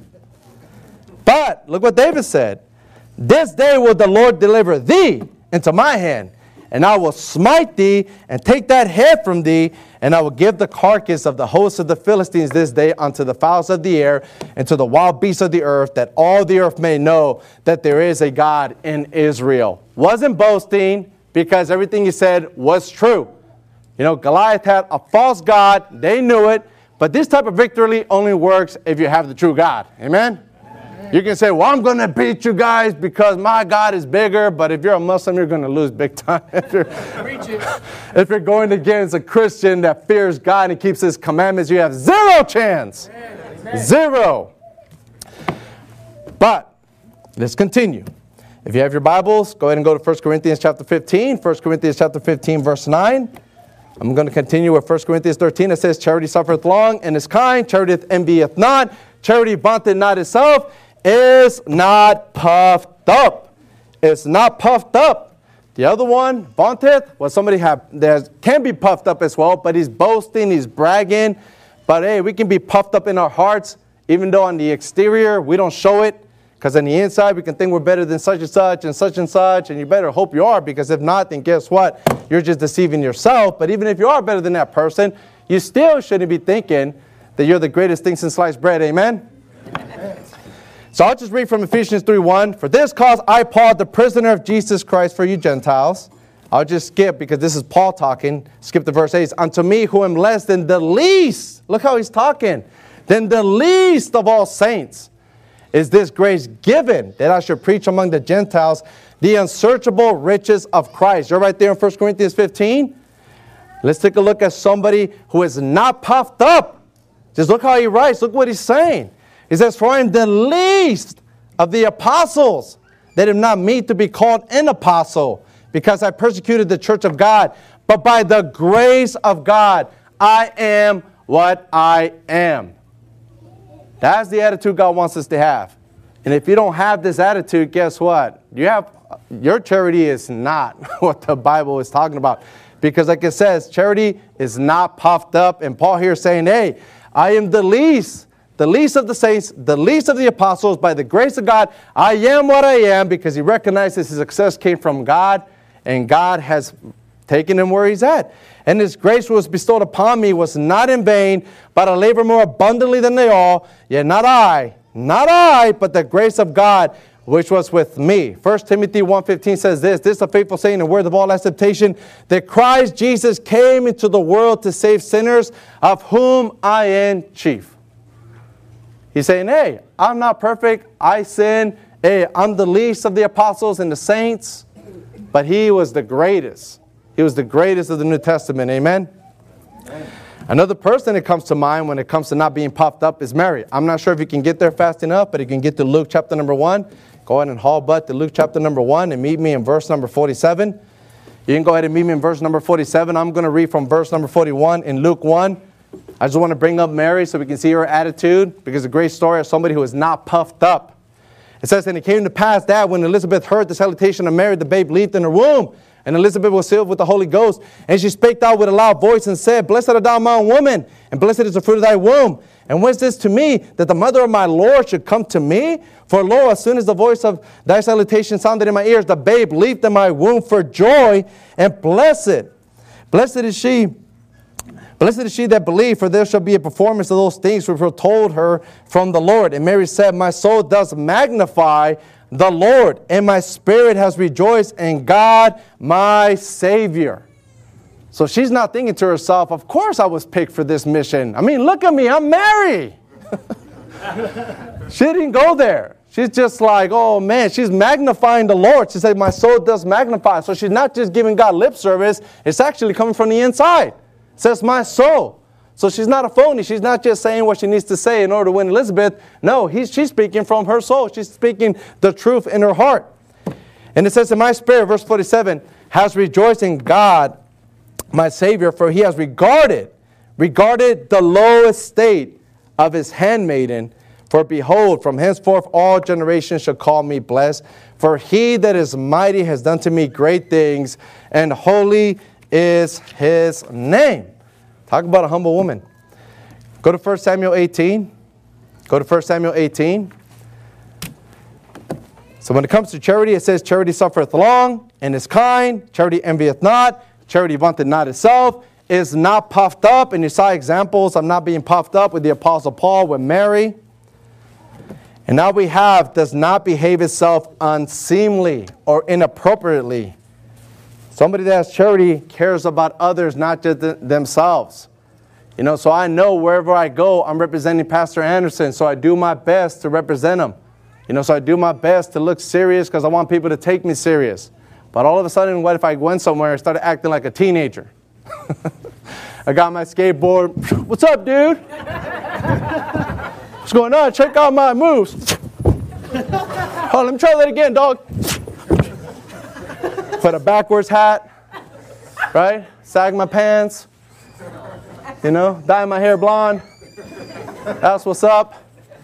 But look what David said. This day will the Lord deliver thee into my hand, and I will smite thee and take that head from thee, and I will give the carcass of the host of the Philistines this day unto the fowls of the air and to the wild beasts of the earth, that all the earth may know that there is a God in Israel. Wasn't boasting because everything he said was true. You know, Goliath had a false God. They knew it. But this type of victory only works if you have the true God. Amen? You can say, well, I'm going to beat you guys because my God is bigger. But if you're a Muslim, you're going to lose big time. if, you're, if you're going against a Christian that fears God and keeps his commandments, you have zero chance. Amen. Zero. But let's continue. If you have your Bibles, go ahead and go to First Corinthians chapter fifteen. First Corinthians chapter fifteen, verse nine. I'm going to continue with First Corinthians thirteen. It says, charity suffereth long and is kind. Charity envieth not. Charity vaunteth not itself. Is not puffed up. It's not puffed up. The other one, vaunteth, well, somebody have, that can be puffed up as well, but he's boasting, he's bragging. But hey, we can be puffed up in our hearts, even though on the exterior we don't show it. Because on the inside we can think we're better than such and such and such and such, and you better hope you are, because if not, then guess what? You're just deceiving yourself. But even if you are better than that person, you still shouldn't be thinking that you're the greatest thing since sliced bread. Amen? Amen. So I'll just read from Ephesians three one. For this cause I, Paul, the prisoner of Jesus Christ for you Gentiles. I'll just skip because this is Paul talking. Skip to verse eight. Unto me who am less than the least. Look how he's talking. Than the least of all saints is this grace given, that I should preach among the Gentiles the unsearchable riches of Christ. You're right there in First Corinthians fifteen. Let's take a look at somebody who is not puffed up. Just look how he writes. Look what he's saying. He says, for I am the least of the apostles, that am not meet to be called an apostle, because I persecuted the church of God. But by the grace of God, I am what I am. That's the attitude God wants us to have. And if you don't have this attitude, guess what? You have, your charity is not what the Bible is talking about. Because like it says, charity is not puffed up. And Paul here is saying, hey, I am the least. the least of the saints, the least of the apostles. By the grace of God, I am what I am, because he recognizes his success came from God, and God has taken him where he's at. And his grace was bestowed upon me was not in vain, but I labor more abundantly than they all. Yet not I, not I, but the grace of God which was with me. First Timothy one fifteen says this, this is a faithful saying and word of all acceptation, that Christ Jesus came into the world to save sinners, of whom I am chief. He's saying, hey, I'm not perfect. I sin. Hey, I'm the least of the apostles and the saints. But he was the greatest. He was the greatest of the New Testament. Amen? Amen. Another person that comes to mind when it comes to not being puffed up is Mary. I'm not sure if you can get there fast enough, but you can get to Luke chapter number one. Go ahead and haul butt to Luke chapter number one and meet me in verse number forty-seven. You can go ahead and meet me in verse number forty-seven. I'm going to read from verse number forty-one in Luke one. I just want to bring up Mary so we can see her attitude, because it's a great story of somebody who is not puffed up. It says, and it came to pass that when Elizabeth heard the salutation of Mary, the babe leaped in her womb. And Elizabeth was filled with the Holy Ghost. And she spake out with a loud voice and said, Blessed art thou among women, and blessed is the fruit of thy womb. And whence this to me, that the mother of my Lord should come to me? For lo, as soon as the voice of thy salutation sounded in my ears, the babe leaped in my womb for joy. And blessed, blessed is she, blessed is she that believed, for there shall be a performance of those things which were told her from the Lord. And Mary said, My soul does magnify the Lord, and my spirit has rejoiced in God my Savior. So she's not thinking to herself, of course I was picked for this mission. I mean, look at me, I'm Mary. She didn't go there. She's just like, oh man, she's magnifying the Lord. She said, my soul does magnify. So she's not just giving God lip service. It's actually coming from the inside. It says, my soul. So she's not a phony. She's not just saying what she needs to say in order to win Elizabeth. No, he's, she's speaking from her soul. She's speaking the truth in her heart. And it says, in my spirit, verse forty-seven, has rejoiced in God, my Savior, for he has regarded, regarded the low estate of his handmaiden. For behold, from henceforth all generations shall call me blessed. For he that is mighty has done to me great things, and holy is his name. Talk about a humble woman. Go to First Samuel eighteen. Go to First Samuel eighteen. So when it comes to charity, it says, charity suffereth long and is kind. Charity envieth not. Charity vaunteth not itself. Is not puffed up. And you saw examples of not being puffed up with the Apostle Paul, with Mary. And now we have, does not behave itself unseemly or inappropriately. Somebody that has charity cares about others, not just th- themselves. You know, so I know wherever I go, I'm representing Pastor Anderson, so I do my best to represent him. You know, so I do my best to look serious because I want people to take me serious. But all of a sudden, what if I went somewhere and started acting like a teenager? I got my skateboard. What's up, dude? What's going on? Check out my moves. Oh, let me try that again, dog. Put a backwards hat, right? Sag my pants, you know, dye my hair blonde. That's what's up.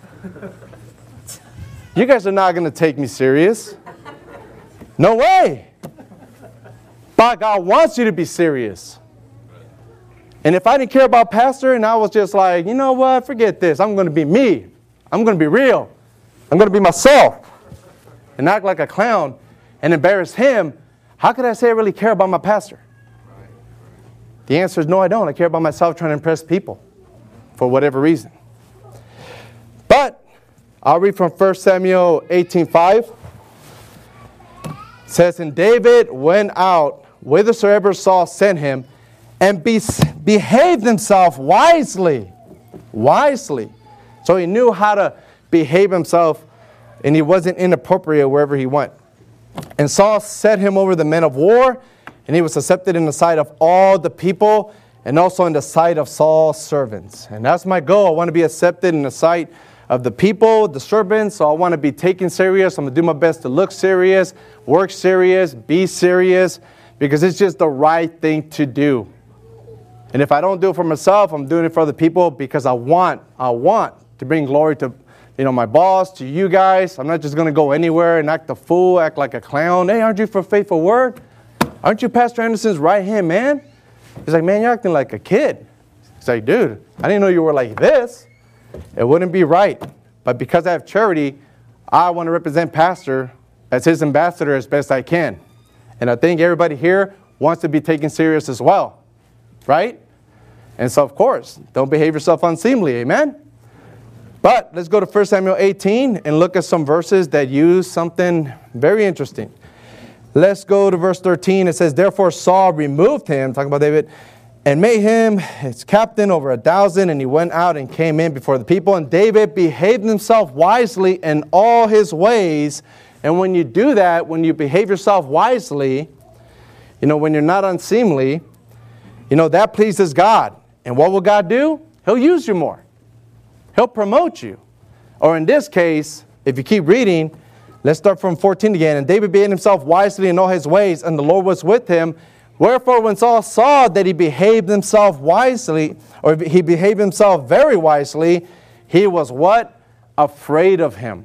You guys are not going to take me serious. No way. But God wants you to be serious. And if I didn't care about Pastor and I was just like, you know what, forget this. I'm going to be me. I'm going to be real. I'm going to be myself. And act like a clown and embarrass him. How could I say I really care about my pastor? The answer is no, I don't. I care about myself trying to impress people for whatever reason. But I'll read from First Samuel eighteen five. It says, and David went out whithersoever Saul sent him, and be, behaved himself wisely. Wisely. So he knew how to behave himself, and he wasn't inappropriate wherever he went. And Saul set him over the men of war, and he was accepted in the sight of all the people, and also in the sight of Saul's servants. And that's my goal. I want to be accepted in the sight of the people, the servants. So I want to be taken serious. I'm going to do my best to look serious, work serious, be serious, because it's just the right thing to do. And if I don't do it for myself, I'm doing it for other people because I want, I want to bring glory to, you know, my boss, to you guys. I'm not just going to go anywhere and act a fool, act like a clown. Hey, aren't you for Faithful Word? Aren't you Pastor Anderson's right hand man? He's like, man, you're acting like a kid. He's like, dude, I didn't know you were like this. It wouldn't be right. But because I have charity, I want to represent Pastor as his ambassador as best I can. And I think everybody here wants to be taken serious as well. Right? And so, of course, don't behave yourself unseemly. Amen? But let's go to First Samuel eighteen and look at some verses that use something very interesting. Let's go to verse thirteen. It says, therefore Saul removed him, talking about David, and made him his captain over a thousand. And he went out and came in before the people. And David behaved himself wisely in all his ways. And when you do that, when you behave yourself wisely, you know, when you're not unseemly, you know, that pleases God. And what will God do? He'll use you more. He'll promote you. Or in this case, if you keep reading, let's start from fourteen again. And David behaved himself wisely in all his ways, and the Lord was with him. Wherefore, when Saul saw that he behaved himself wisely, or he behaved himself very wisely, he was what? Afraid of him.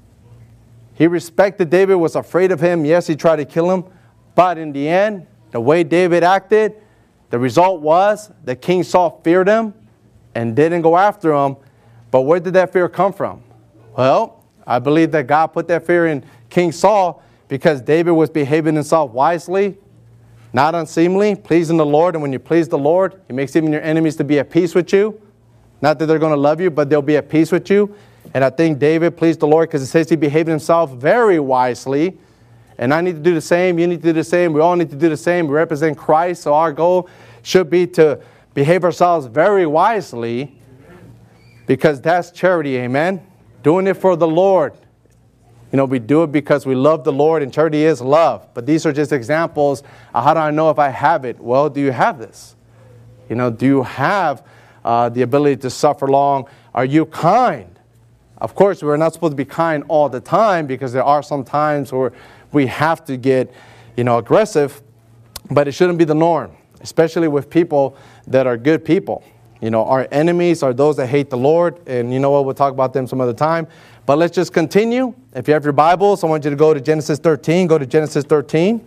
He respected David, was afraid of him. Yes, he tried to kill him. But in the end, the way David acted, the result was that King Saul feared him and didn't go after him. But where did that fear come from? Well, I believe that God put that fear in King Saul because David was behaving himself wisely, not unseemly, pleasing the Lord. And when you please the Lord, He makes even your enemies to be at peace with you. Not that they're going to love you, but they'll be at peace with you. And I think David pleased the Lord because it says he behaved himself very wisely. And I need to do the same. You need to do the same. We all need to do the same. We represent Christ. So our goal should be to behave ourselves very wisely because that's charity. Amen. Doing it for the Lord. You know, we do it because we love the Lord, and charity is love. But these are just examples of how do I know if I have it? Well, do you have this? You know, do you have uh, the ability to suffer long? Are you kind? Of course, we're not supposed to be kind all the time because there are some times where we have to get, you know, aggressive. But it shouldn't be the norm, especially with people that are good people. You know, our enemies are those that hate the Lord. And you know what? We'll talk about them some other time. But let's just continue. If you have your Bibles, I want you to go to Genesis thirteen. Go to Genesis thirteen.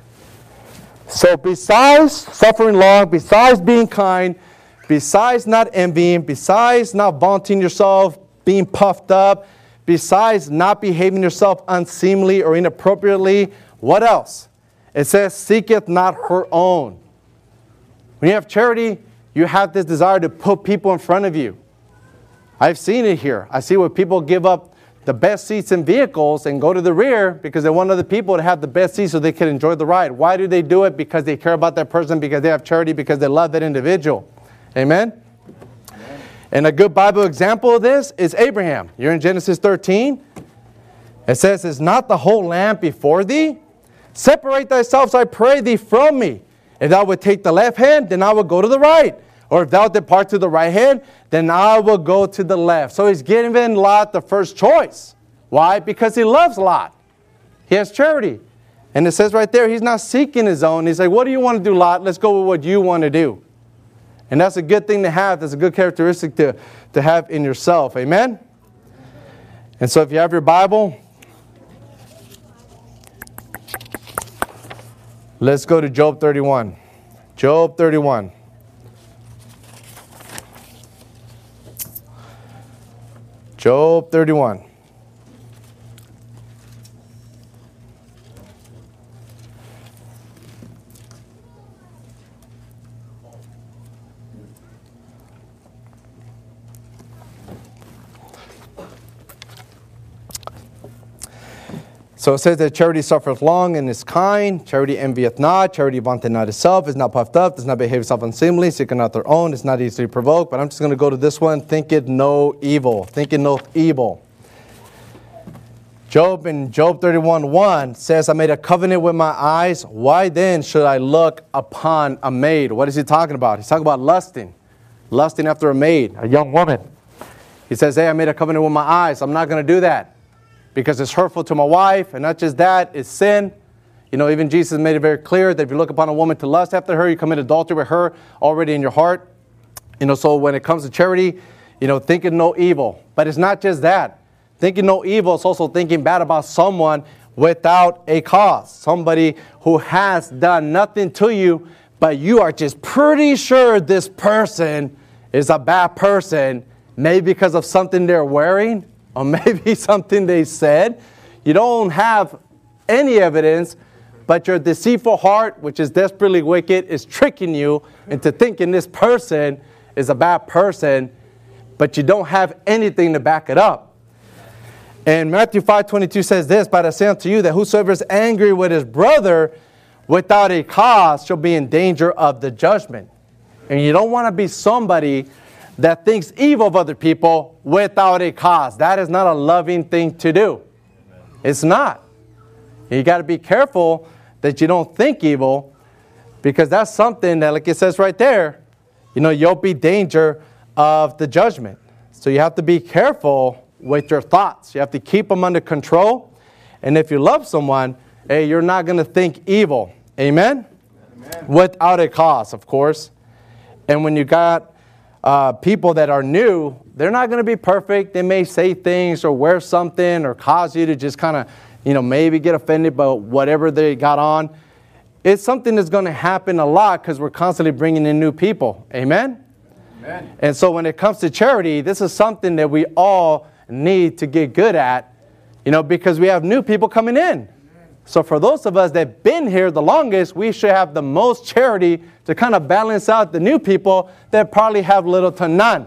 So besides suffering long, besides being kind, besides not envying, besides not vaunting yourself, being puffed up, besides not behaving yourself unseemly or inappropriately, what else? It says, seeketh not her own. When you have charity, you have this desire to put people in front of you. I've seen it here. I see where people give up the best seats in vehicles and go to the rear because they want other people to have the best seats so they can enjoy the ride. Why do they do it? Because they care about that person, because they have charity, because they love that individual. Amen? Amen. And a good Bible example of this is Abraham. You're in Genesis thirteen. It says, is not the whole land before thee? Separate thyself, I pray thee, from me. If thou would take the left hand, then I will go to the right. Or if thou depart to the right hand, then I will go to the left. So he's giving Lot the first choice. Why? Because he loves Lot. He has charity. And it says right there, he's not seeking his own. He's like, what do you want to do, Lot? Let's go with what you want to do. And that's a good thing to have. That's a good characteristic to, to have in yourself. Amen? And so if you have your Bible, let's go to Job thirty-one. Job thirty-one. Job thirty-one. So it says that charity suffereth long and is kind. Charity envieth not. Charity vaunteth not itself. Is not puffed up. Does not behave itself unseemly. Seeketh not their own. Is not easily provoked. But I'm just going to go to this one. Thinketh no evil. Thinketh no evil. Job in Job thirty-one one says, I made a covenant with my eyes. Why then should I look upon a maid? What is he talking about? He's talking about lusting. Lusting after a maid, a young woman. He says, hey, I made a covenant with my eyes. I'm not going to do that, because it's hurtful to my wife, and not just that, it's sin. You know, even Jesus made it very clear that if you look upon a woman to lust after her, you commit adultery with her already in your heart. You know, so when it comes to charity, you know, thinking no evil. But it's not just that. Thinking no evil is also thinking bad about someone without a cause. Somebody who has done nothing to you, but you are just pretty sure this person is a bad person. maybe because of something they're wearing, or maybe something they said. You don't have any evidence, but your deceitful heart, which is desperately wicked, is tricking you into thinking this person is a bad person, but you don't have anything to back it up. And Matthew five twenty-two says this, "But I say unto you that whosoever is angry with his brother without a cause shall be in danger of the judgment." And you don't want to be somebody that thinks evil of other people without a cause. That is not a loving thing to do. It's not. You got to be careful that you don't think evil, because that's something that, like it says right there, you know, you'll be danger of the judgment. So you have to be careful with your thoughts. You have to keep them under control. And if you love someone, hey, you're not going to think evil. Amen? Amen? Without a cause, of course. And when you got uh, people that are new, they're not going to be perfect. They may say things or wear something or cause you to just kind of, you know, maybe get offended by whatever they got on. It's something that's going to happen a lot because we're constantly bringing in new people. Amen? Amen? And so when it comes to charity, this is something that we all need to get good at, you know, because we have new people coming in. So for those of us that have been here the longest, we should have the most charity to kind of balance out the new people that probably have little to none.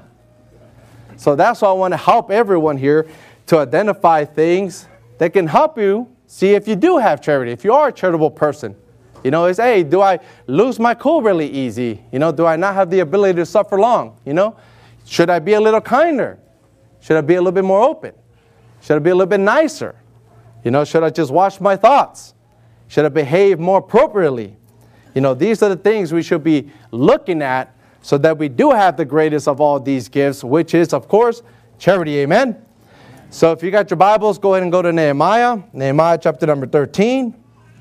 So that's why I want to help everyone here to identify things that can help you see if you do have charity, if you are a charitable person. You know, it's, hey, do I lose my cool really easy? You know, do I not have the ability to suffer long? You know, should I be a little kinder? Should I be a little bit more open? Should I be a little bit nicer? You know, should I just watch my thoughts? Should I behave more appropriately? You know, these are the things we should be looking at so that we do have the greatest of all these gifts, which is, of course, charity. Amen? So if you got your Bibles, go ahead and go to Nehemiah. Nehemiah chapter number thirteen.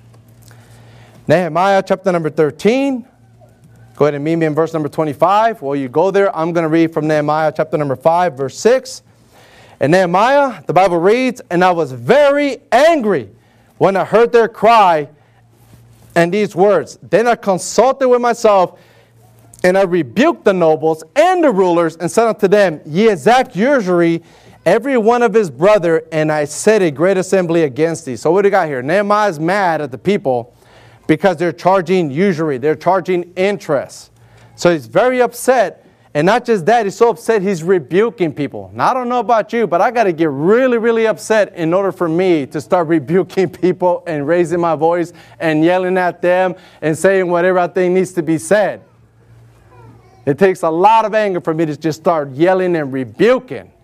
Nehemiah chapter number thirteen. Go ahead and meet me in verse number twenty-five. While you go there, I'm going to read from Nehemiah chapter number five, verse six. And Nehemiah, the Bible reads, "And I was very angry when I heard their cry and these words. Then I consulted with myself, and I rebuked the nobles and the rulers, and said unto them, Ye exact usury, every one of his brother, and I set a great assembly against thee." So what do you got here? Nehemiah is mad at the people because they're charging usury. They're charging interest. So he's very upset. And not just that, he's so upset he's rebuking people. Now, I don't know about you, but I got to get really, really upset in order for me to start rebuking people and raising my voice and yelling at them and saying whatever I think needs to be said. It takes a lot of anger for me to just start yelling and rebuking.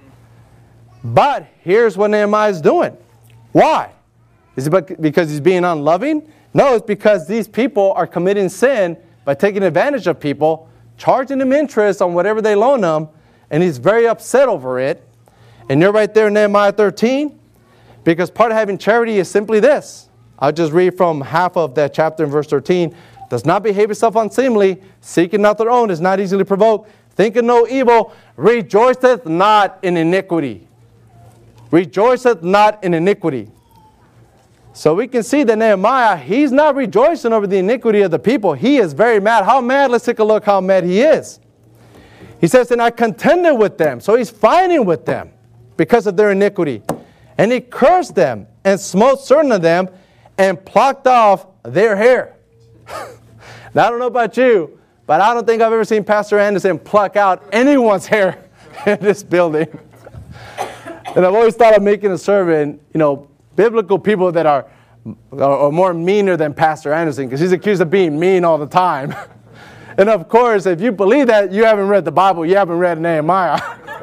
But here's what Nehemiah is doing. Why? Is it because he's being unloving? No, it's because these people are committing sin by taking advantage of people, charging them interest on whatever they loan them, and he's very upset over it. And you're right there in Nehemiah thirteen, because part of having charity is simply this. I'll just read from half of that chapter in verse thirteen. "Does not behave itself unseemly, seeking not their own, is not easily provoked, thinking no evil, rejoiceth not in iniquity." Rejoiceth not in iniquity. So we can see that Nehemiah, he's not rejoicing over the iniquity of the people. He is very mad. How mad? Let's take a look how mad he is. He says, "And I contended with them." So he's fighting with them because of their iniquity. "And he cursed them and smote certain of them and plucked off their hair." Now, I don't know about you, but I don't think I've ever seen Pastor Anderson pluck out anyone's hair in this building. And I've always thought of making a sermon, you know, biblical people that are, are more meaner than Pastor Anderson, because he's accused of being mean all the time. And of course, if you believe that, you haven't read the Bible, you haven't read Nehemiah.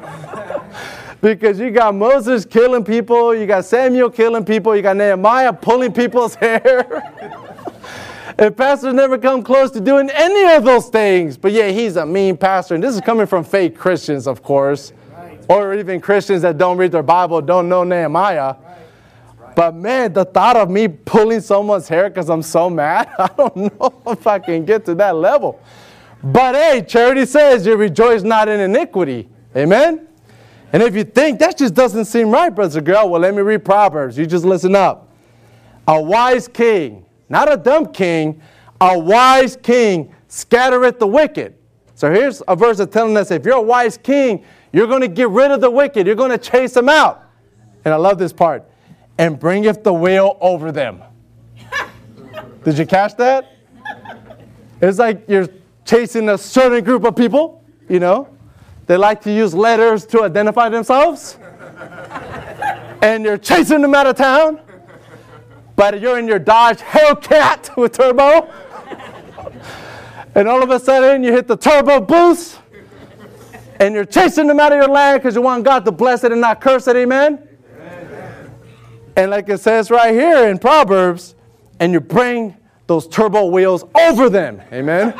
Because you got Moses killing people, you got Samuel killing people, you got Nehemiah pulling people's hair. And pastors never come close to doing any of those things. But yeah, he's a mean pastor. And this is coming from fake Christians, of course. Right. Or even Christians that don't read their Bible, don't know Nehemiah. Right. But man, the thought of me pulling someone's hair because I'm so mad, I don't know if I can get to that level. But hey, charity says you rejoice not in iniquity. Amen? And if you think that just doesn't seem right, brother or girl, well, let me read Proverbs. You just listen up. "A wise king," not a dumb king, "a wise king scattereth the wicked." So here's a verse that's telling us if you're a wise king, you're going to get rid of the wicked. You're going to chase them out. And I love this part. And bringeth the will over them. Did you catch that? It's like you're chasing a certain group of people, you know. They like to use letters to identify themselves. And you're chasing them out of town. But you're in your Dodge Hellcat with turbo. And all of a sudden you hit the turbo boost. And you're chasing them out of your land because you want God to bless it and not curse it. Amen? Amen. And like it says right here in Proverbs, and you bring those turbo wheels over them. Amen?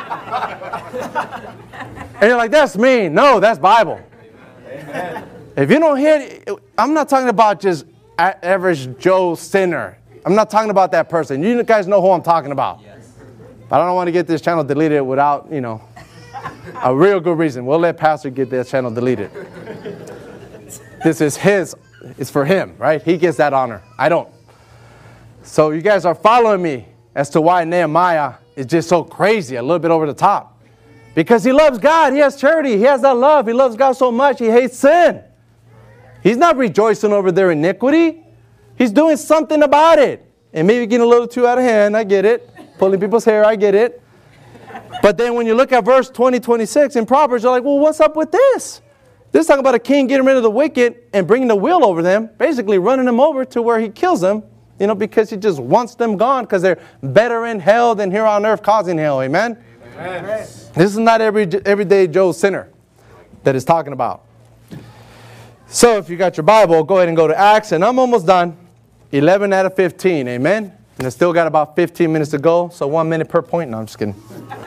And you're like, that's me. No, that's Bible. Amen. If you don't hear, I'm not talking about just average Joe sinner. I'm not talking about that person. You guys know who I'm talking about. Yes. But I don't want to get this channel deleted without, you know, a real good reason. We'll let Pastor get this channel deleted. This is his. It's for him, right? He gets that honor. I don't. So you guys are following me as to why Nehemiah is just so crazy, a little bit over the top. Because he loves God. He has charity. He has that love. He loves God so much. He hates sin. He's not rejoicing over their iniquity. He's doing something about it. And maybe getting a little too out of hand. I get it. Pulling people's hair. I get it. But then when you look at verse twenty, twenty-six in Proverbs, you're like, well, what's up with this? This is talking about a king getting rid of the wicked and bringing the will over them, basically running them over to where he kills them, you know, because he just wants them gone because they're better in hell than here on earth causing hell. Amen? Amen. This is not every everyday Joe sinner that is talking about. So if you got your Bible, go ahead and go to Acts, and I'm almost done. eleven out of fifteen. Amen? And I still got about fifteen minutes to go, so one minute per point. No, I'm just kidding.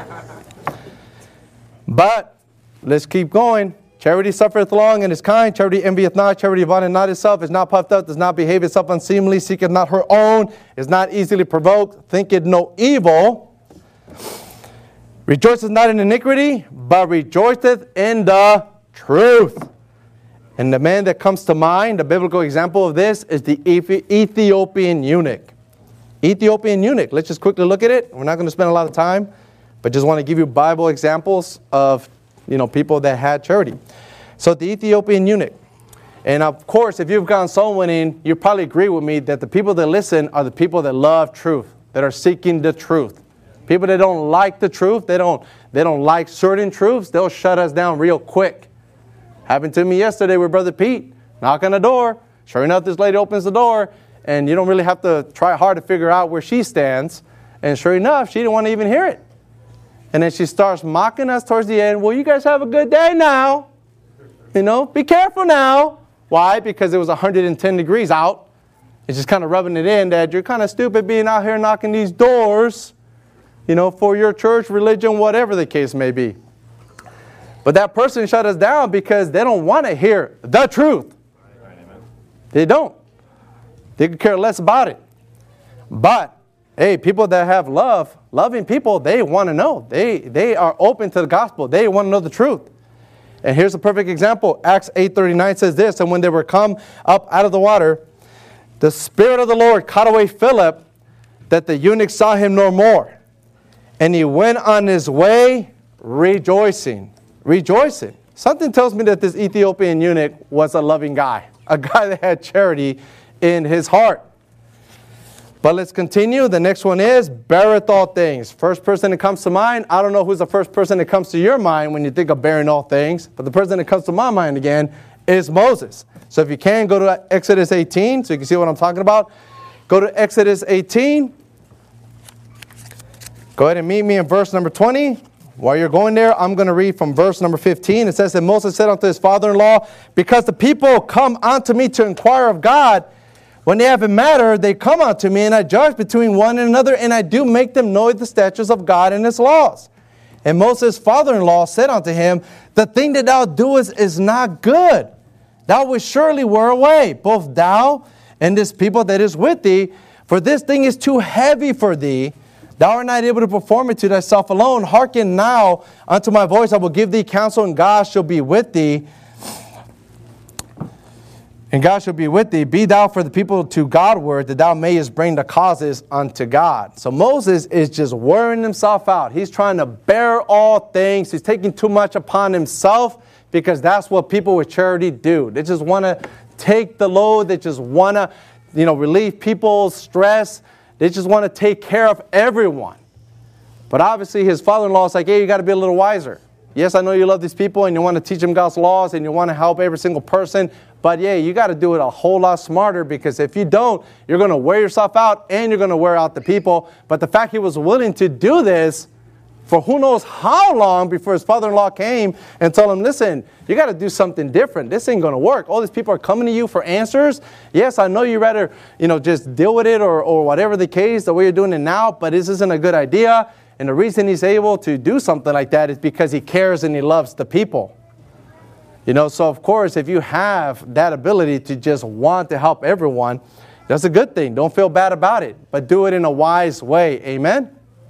But let's keep going. Charity suffereth long and is kind. Charity envieth not. Charity vaunteth not itself, is not puffed up, does not behave itself unseemly, seeketh not her own, is not easily provoked, thinketh no evil, rejoiceth not in iniquity, but rejoiceth in the truth. And the man that comes to mind, the biblical example of this, is the Ethiopian eunuch. Ethiopian eunuch. Let's just quickly look at it. We're not going to spend a lot of time, but just want to give you Bible examples of, you know, people that had charity. So the Ethiopian eunuch. And of course, if you've gone soul winning, you probably agree with me that the people that listen are the people that love truth, that are seeking the truth. People that don't like the truth, they don't, they don't like certain truths, they'll shut us down real quick. Happened to me yesterday with Brother Pete. Knock on the door. Sure enough, this lady opens the door, and you don't really have to try hard to figure out where she stands. And sure enough, she didn't want to even hear it. And then she starts mocking us towards the end. Well, you guys have a good day now. You know, be careful now. Why? Because it was one hundred ten degrees out. It's just kind of rubbing it in that you're kind of stupid being out here knocking these doors, you know, for your church, religion, whatever the case may be. But that person shut us down because they don't want to hear the truth. They don't. They could care less about it. But, hey, people that have love, loving people, they want to know. They, they are open to the gospel. They want to know the truth. And here's a perfect example. Acts eight thirty-nine says this, and when they were come up out of the water, the Spirit of the Lord caught away Philip, that the eunuch saw him no more. And he went on his way rejoicing. Rejoicing. Something tells me that this Ethiopian eunuch was a loving guy. A guy that had charity in his heart. But let's continue. The next one is, beareth all things. First person that comes to mind, I don't know who's the first person that comes to your mind when you think of bearing all things, but the person that comes to my mind again is Moses. So if you can, go to Exodus eighteen so you can see what I'm talking about. Go to Exodus eighteen. Go ahead and meet me in verse number twenty. While you're going there, I'm going to read from verse number fifteen. It says that Moses said unto his father-in-law, because the people come unto me to inquire of God, when they have a matter, they come unto me, and I judge between one and another, and I do make them know the statutes of God and his laws. And Moses' father-in-law said unto him, the thing that thou doest is not good. Thou wilt surely wear away, both thou and this people that is with thee, for this thing is too heavy for thee. Thou art not able to perform it to thyself alone. Hearken now unto my voice. I will give thee counsel, and God shall be with thee. and God shall be with thee. Be thou for the people to Godward, that thou mayest bring the causes unto God. So Moses is just wearing himself out. He's trying to bear all things. He's taking too much upon himself, because that's what people with charity do. They just want to take the load. They just want to, you know, relieve people's stress. They just want to take care of everyone. But obviously his father-in-law is like, hey, you got to be a little wiser. Yes, I know you love these people and you want to teach them God's laws and you want to help every single person. But yeah, you got to do it a whole lot smarter, because if you don't, you're going to wear yourself out and you're going to wear out the people. But the fact he was willing to do this for who knows how long before his father-in-law came and told him, listen, you got to do something different. This ain't going to work. All these people are coming to you for answers. Yes, I know you rather, you know, just deal with it or, or whatever the case, the way you're doing it now, but this isn't a good idea. And the reason he's able to do something like that is because he cares and he loves the people. You know, so of course, if you have that ability to just want to help everyone, that's a good thing. Don't feel bad about it, but do it in a wise way. Amen?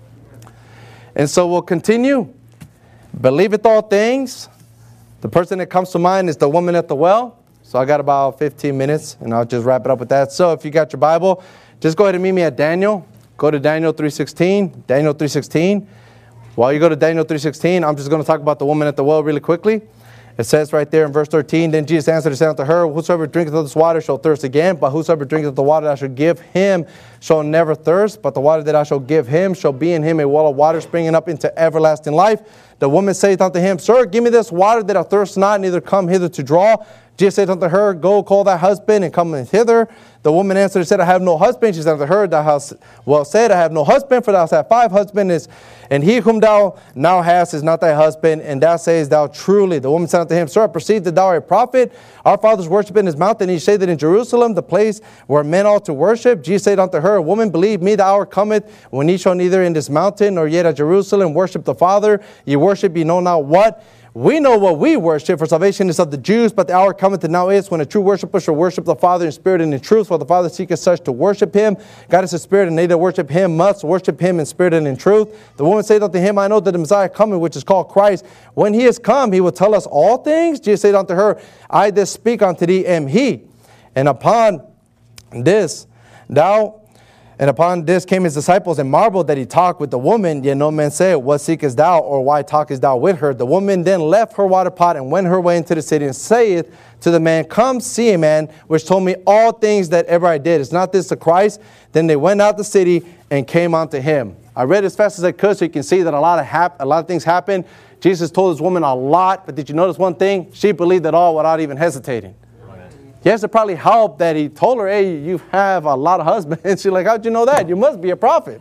And so we'll continue. Believeth all things. The person that comes to mind is the woman at the well. So I got about fifteen minutes, and I'll just wrap it up with that. So if you got your Bible, just go ahead and meet me at Daniel. Go to Daniel three sixteen. Daniel three sixteen. While you go to Daniel three sixteen, I'm just going to talk about the woman at the well really quickly. It says right there in verse thirteen, then Jesus answered and said unto her, whosoever drinketh of this water shall thirst again, but whosoever drinketh of the water that I shall give him shall never thirst, but the water that I shall give him shall be in him a well of water springing up into everlasting life. The woman saith unto him, Sir, give me this water that I thirst not, neither come hither to draw. Jesus said unto her, Go call thy husband and come hither. The woman answered and said, I have no husband. She said unto her, Thou hast well said, I have no husband, for thou hast had five husbands, and he whom thou now hast is not thy husband, and thou sayest thou truly. The woman said unto him, Sir, I perceive that thou art a prophet. Our fathers worship in this mountain, and ye say that in Jerusalem, the place where men ought to worship. Jesus said unto her, Woman, believe me, the hour cometh when ye shall neither in this mountain nor yet at Jerusalem worship the Father. Ye worship ye know not what. We know what we worship, for salvation is of the Jews, but the hour cometh and now is when a true worshiper shall worship the Father in spirit and in truth, for the Father seeketh such to worship him. God is a spirit, and they that worship him must worship him in spirit and in truth. The woman said unto him, I know that the Messiah cometh, which is called Christ. When he is come, he will tell us all things. Jesus said unto her, I that speak unto thee am he. And upon this, thou And upon this came his disciples and marveled that he talked with the woman. Yet no man said, What seekest thou, or why talkest thou with her? The woman then left her water pot and went her way into the city, and saith to the man, Come see a man which told me all things that ever I did. Is not this the Christ? Then they went out the city and came unto him. I read as fast as I could so you can see that a lot of hap- a lot of things happened. Jesus told this woman a lot, but did you notice one thing? She believed it all without even hesitating. Yes, it probably helped that he told her, hey, you have a lot of husbands. She's like, how'd you know that? You must be a prophet.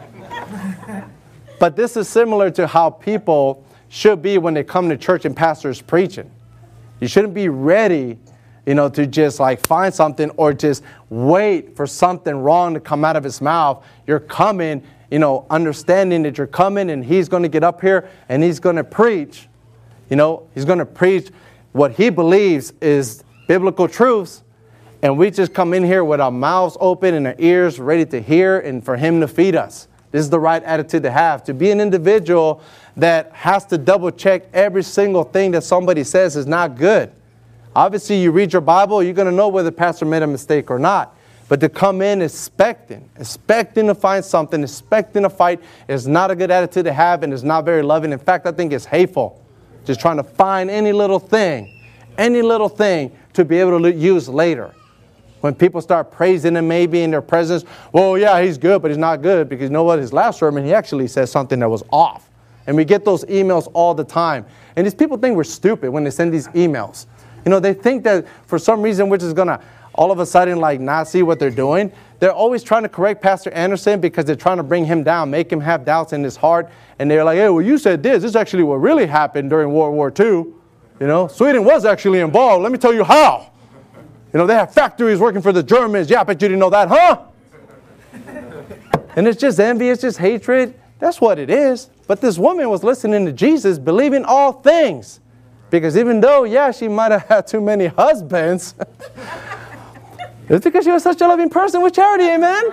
But this is similar to how people should be when they come to church and pastors preaching. You shouldn't be ready, you know, to just like find something or just wait for something wrong to come out of his mouth. You're coming, you know, understanding that you're coming and he's going to get up here and he's going to preach. You know, he's going to preach what he believes is biblical truths, and we just come in here with our mouths open and our ears ready to hear and for him to feed us. This is the right attitude to have. To be an individual that has to double check every single thing that somebody says is not good. Obviously, you read your Bible, you're going to know whether the pastor made a mistake or not. But to come in expecting, expecting to find something, expecting a fight is not a good attitude to have, and is not very loving. In fact, I think it's hateful. Just trying to find any little thing, any little thing to be able to use later. When people start praising him maybe in their presence, well, yeah, he's good, but he's not good, because you know what? His last sermon, he actually said something that was off. And we get those emails all the time. And these people think we're stupid when they send these emails. You know, they think that for some reason we're just going to all of a sudden like not see what they're doing. They're always trying to correct Pastor Anderson because they're trying to bring him down, make him have doubts in his heart. And they're like, hey, well, you said this. This is actually what really happened during World War Two. You know, Sweden was actually involved. Let me tell you how. You know, they have factories working for the Germans. Yeah, but you didn't know that, huh? And it's just envy. It's just hatred. That's what it is. But this woman was listening to Jesus, believing all things. Because even though, yeah, she might have had too many husbands, it's because she was such a loving person with charity, amen?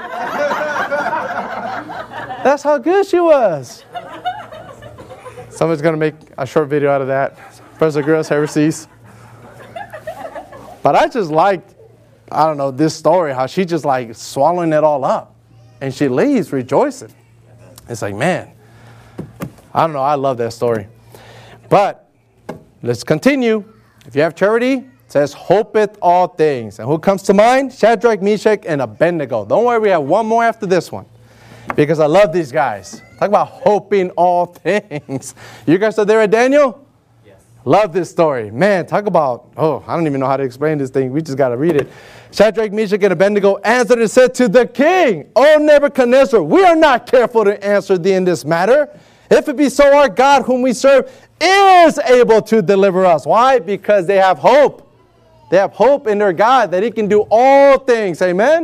That's how good she was. Someone's going to make a short video out of that. Professor Gross overseas. But I just liked I don't know, this story, how she just like swallowing it all up. And she leaves rejoicing. It's like, man, I don't know. I love that story. But let's continue. If you have charity, it says, hopeth all things. And who comes to mind? Shadrach, Meshach, and Abednego. Don't worry, we have one more after this one. Because I love these guys. Talk about hoping all things. You guys are there at Daniel? Yes. Love this story. Man, talk about, oh, I don't even know how to explain this thing. We just got to read it. Shadrach, Meshach, and Abednego answered and said to the king, O Nebuchadnezzar, we are not careful to answer thee in this matter. If it be so, our God whom we serve is able to deliver us. Why? Because they have hope. They have hope in their God that he can do all things. Amen?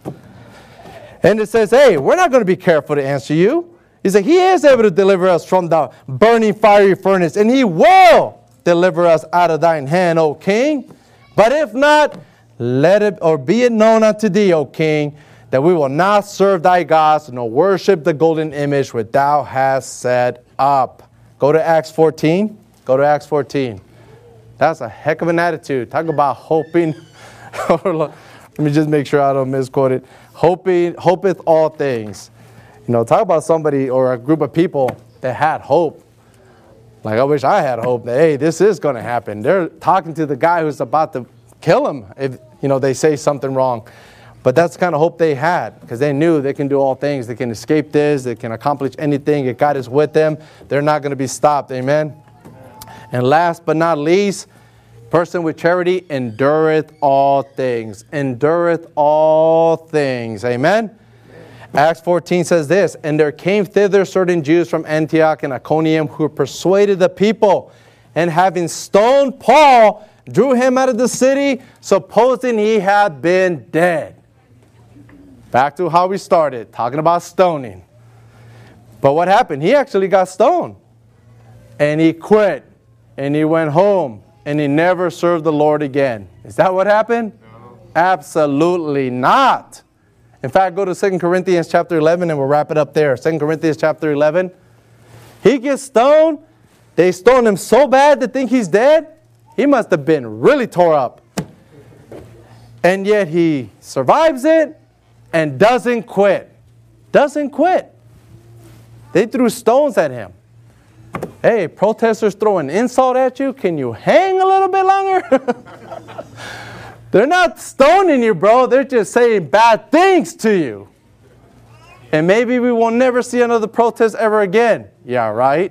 And it says, hey, we're not going to be careful to answer you. He said, he is able to deliver us from the burning fiery furnace, and he will deliver us out of thine hand, O king. But if not, let it or be it known unto thee, O king, that we will not serve thy gods, nor worship the golden image which thou hast set up. Go to Acts fourteen. Go to Acts fourteen. That's a heck of an attitude. Talk about hoping. Let me just make sure I don't misquote it. Hoping, hopeth all things. You know, talk about somebody or a group of people that had hope. Like, I wish I had hope that, hey, this is going to happen. They're talking to the guy who's about to kill him if, you know, they say something wrong. But that's the kind of hope they had, because they knew they can do all things. They can escape this. They can accomplish anything. If God is with them, they're not going to be stopped. Amen? And last but not least, person with charity endureth all things. Endureth all things. Amen? Acts fourteen says this, and there came thither certain Jews from Antioch and Iconium who persuaded the people, and having stoned Paul, drew him out of the city, supposing he had been dead. Back to how we started, talking about stoning. But what happened? He actually got stoned. And he quit. And he went home. And he never served the Lord again. Is that what happened? No. Absolutely not. In fact, go to Second Corinthians chapter eleven and we'll wrap it up there. Second Corinthians chapter eleven. He gets stoned. They stone him so bad they think he's dead. He must have been really tore up. And yet he survives it and doesn't quit. Doesn't quit. They threw stones at him. Hey, protesters throwing insult at you. Can you hang a little bit longer? They're not stoning you, bro. They're just saying bad things to you. And maybe we will never see another protest ever again. Yeah, right?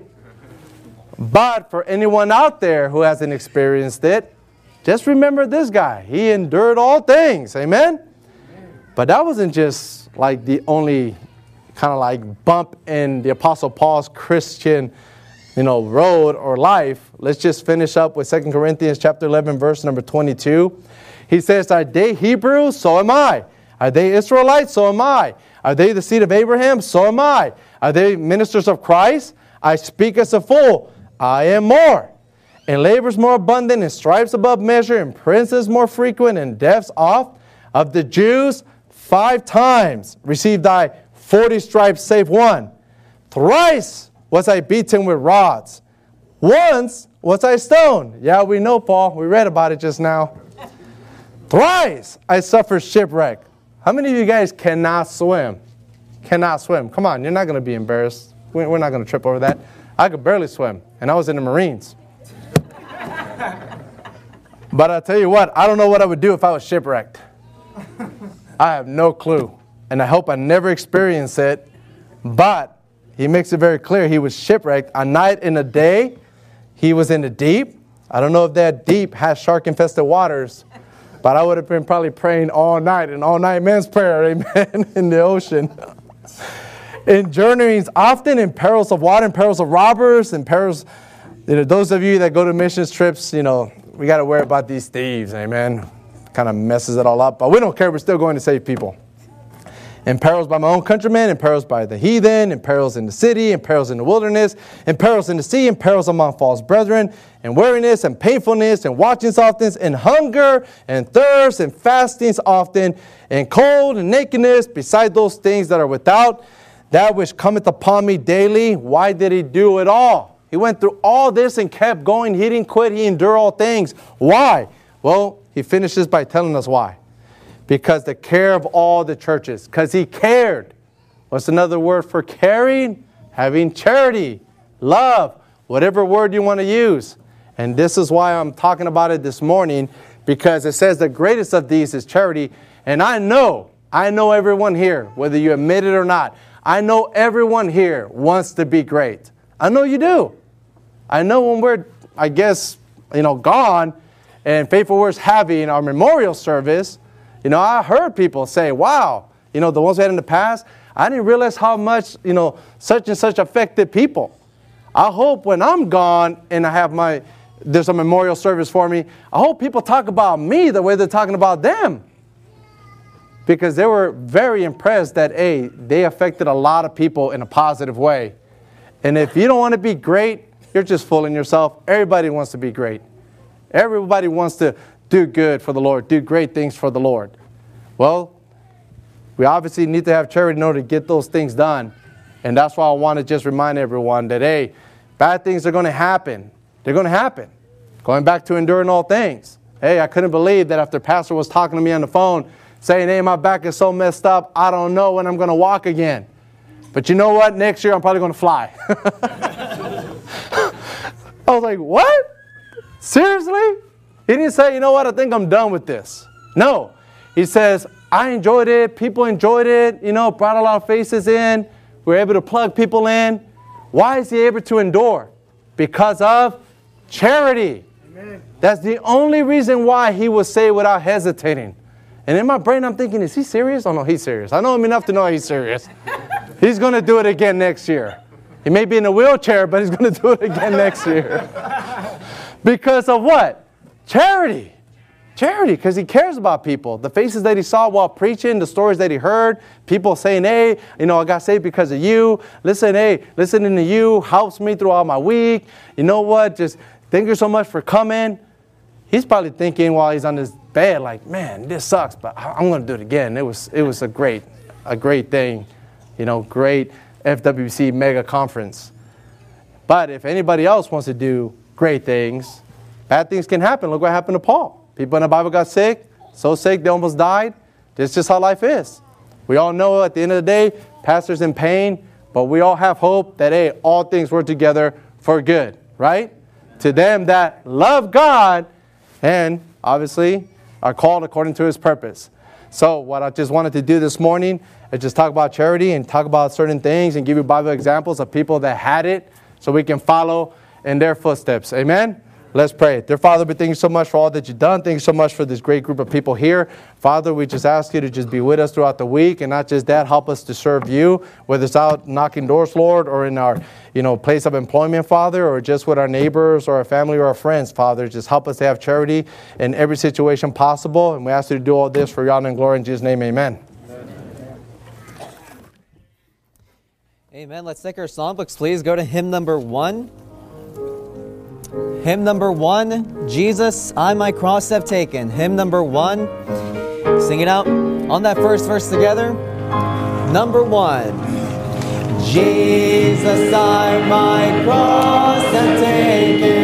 But for anyone out there who hasn't experienced it, just remember this guy. He endured all things. Amen? But that wasn't just like the only kind of like bump in the Apostle Paul's Christian, you know, road or life. Let's just finish up with Second Corinthians chapter eleven, verse number twenty-two. He says, are they Hebrews? So am I. Are they Israelites? So am I. Are they the seed of Abraham? So am I. Are they ministers of Christ? I speak as a fool. I am more. And labors more abundant, and stripes above measure, and princes more frequent, and deaths oft. Of the Jews, five times received I forty stripes, save one. Thrice was I beaten with rods. Once was I stoned. Yeah, we know, Paul. We read about it just now. Thrice I suffered shipwreck. How many of you guys cannot swim? Cannot swim. Come on, you're not going to be embarrassed. We're not going to trip over that. I could barely swim, and I was in the Marines. But I'll tell you what, I don't know what I would do if I was shipwrecked. I have no clue. And I hope I never experience it. But he makes it very clear he was shipwrecked. A night and a day, he was in the deep. I don't know if that deep has shark-infested waters. But I would have been probably praying all night, and all night men's prayer, amen, in the ocean. In journeyings, often in perils of water, in perils of robbers, in perils, you know, those of you that go to missions trips, you know, we got to worry about these thieves, amen. Kind of messes it all up, but we don't care. We're still going to save people. In perils by my own countrymen, in perils by the heathen, in perils in the city, in perils in the wilderness, in perils in the sea, in perils among false brethren, in weariness and painfulness, and watchings often, in hunger and thirst, and fastings often, in cold and nakedness, beside those things that are without, that which cometh upon me daily. Why did he do it all? He went through all this and kept going. He didn't quit. He endured all things. Why? Well, he finishes by telling us why. because the care of all the churches, because he cared. What's another word for caring? Having charity, love, whatever word you want to use. And this is why I'm talking about it this morning, because it says the greatest of these is charity. And I know, I know everyone here, whether you admit it or not, I know everyone here wants to be great. I know you do. I know when we're, I guess, you know, gone, and Faithful Word's having our memorial service, you know, I heard people say, wow, you know, the ones we had in the past, I didn't realize how much, you know, such and such affected people. I hope when I'm gone and I have my, there's a memorial service for me, I hope people talk about me the way they're talking about them. Because they were very impressed that, hey, they affected a lot of people in a positive way. And if you don't want to be great, you're just fooling yourself. Everybody wants to be great. Everybody wants to do good for the Lord, do great things for the Lord. Well, we obviously need to have charity in order to get those things done. And that's why I want to just remind everyone that, hey, bad things are going to happen. They're going to happen. Going back to enduring all things. Hey, I couldn't believe that after Pastor was talking to me on the phone, saying, hey, my back is so messed up, I don't know when I'm going to walk again. But you know what? Next year, I'm probably going to fly. I was like, what? Seriously? He didn't say, you know what, I think I'm done with this. No. He says, I enjoyed it. People enjoyed it. You know, brought a lot of faces in. We were able to plug people in. Why is he able to endure? Because of charity. Amen. That's the only reason why he would say without hesitating. And in my brain, I'm thinking, is he serious? Oh, no, he's serious. I know him enough to know he's serious. He's going to do it again next year. He may be in a wheelchair, but he's going to do it again next year. Because of what? Charity. Charity, because he cares about people. The faces that he saw while preaching, the stories that he heard, people saying, hey, you know, I got saved because of you. Listen, hey, listening to you helps me throughout my week. You know what? Just thank you so much for coming. He's probably thinking while he's on his bed, like, man, this sucks, but I'm going to do it again. It was, it was a great, a great thing. You know, great F W C mega conference. But if anybody else wants to do great things, bad things can happen. Look what happened to Paul. People in the Bible got sick, so sick they almost died. That's just how life is. We all know at the end of the day, pastor's in pain, but we all have hope that, hey, all things work together for good, right? To them that love God and obviously are called according to his purpose. So what I just wanted to do this morning is just talk about charity and talk about certain things and give you Bible examples of people that had it so we can follow in their footsteps. Amen? Let's pray. Dear Father, we thank you so much for all that you've done. Thank you so much for this great group of people here. Father, we just ask you to just be with us throughout the week, and not just that, help us to serve you, whether it's out knocking doors, Lord, or in our, you know, place of employment, Father, or just with our neighbors or our family or our friends, Father. Just help us to have charity in every situation possible, and we ask you to do all this for your honor and glory in Jesus' name, amen. Amen. Let's take our songbooks, please. Go to hymn number one. Hymn number one, Jesus, I my cross have taken. Hymn number one. Sing it out on that first verse together. Number one. Jesus, I my cross have taken.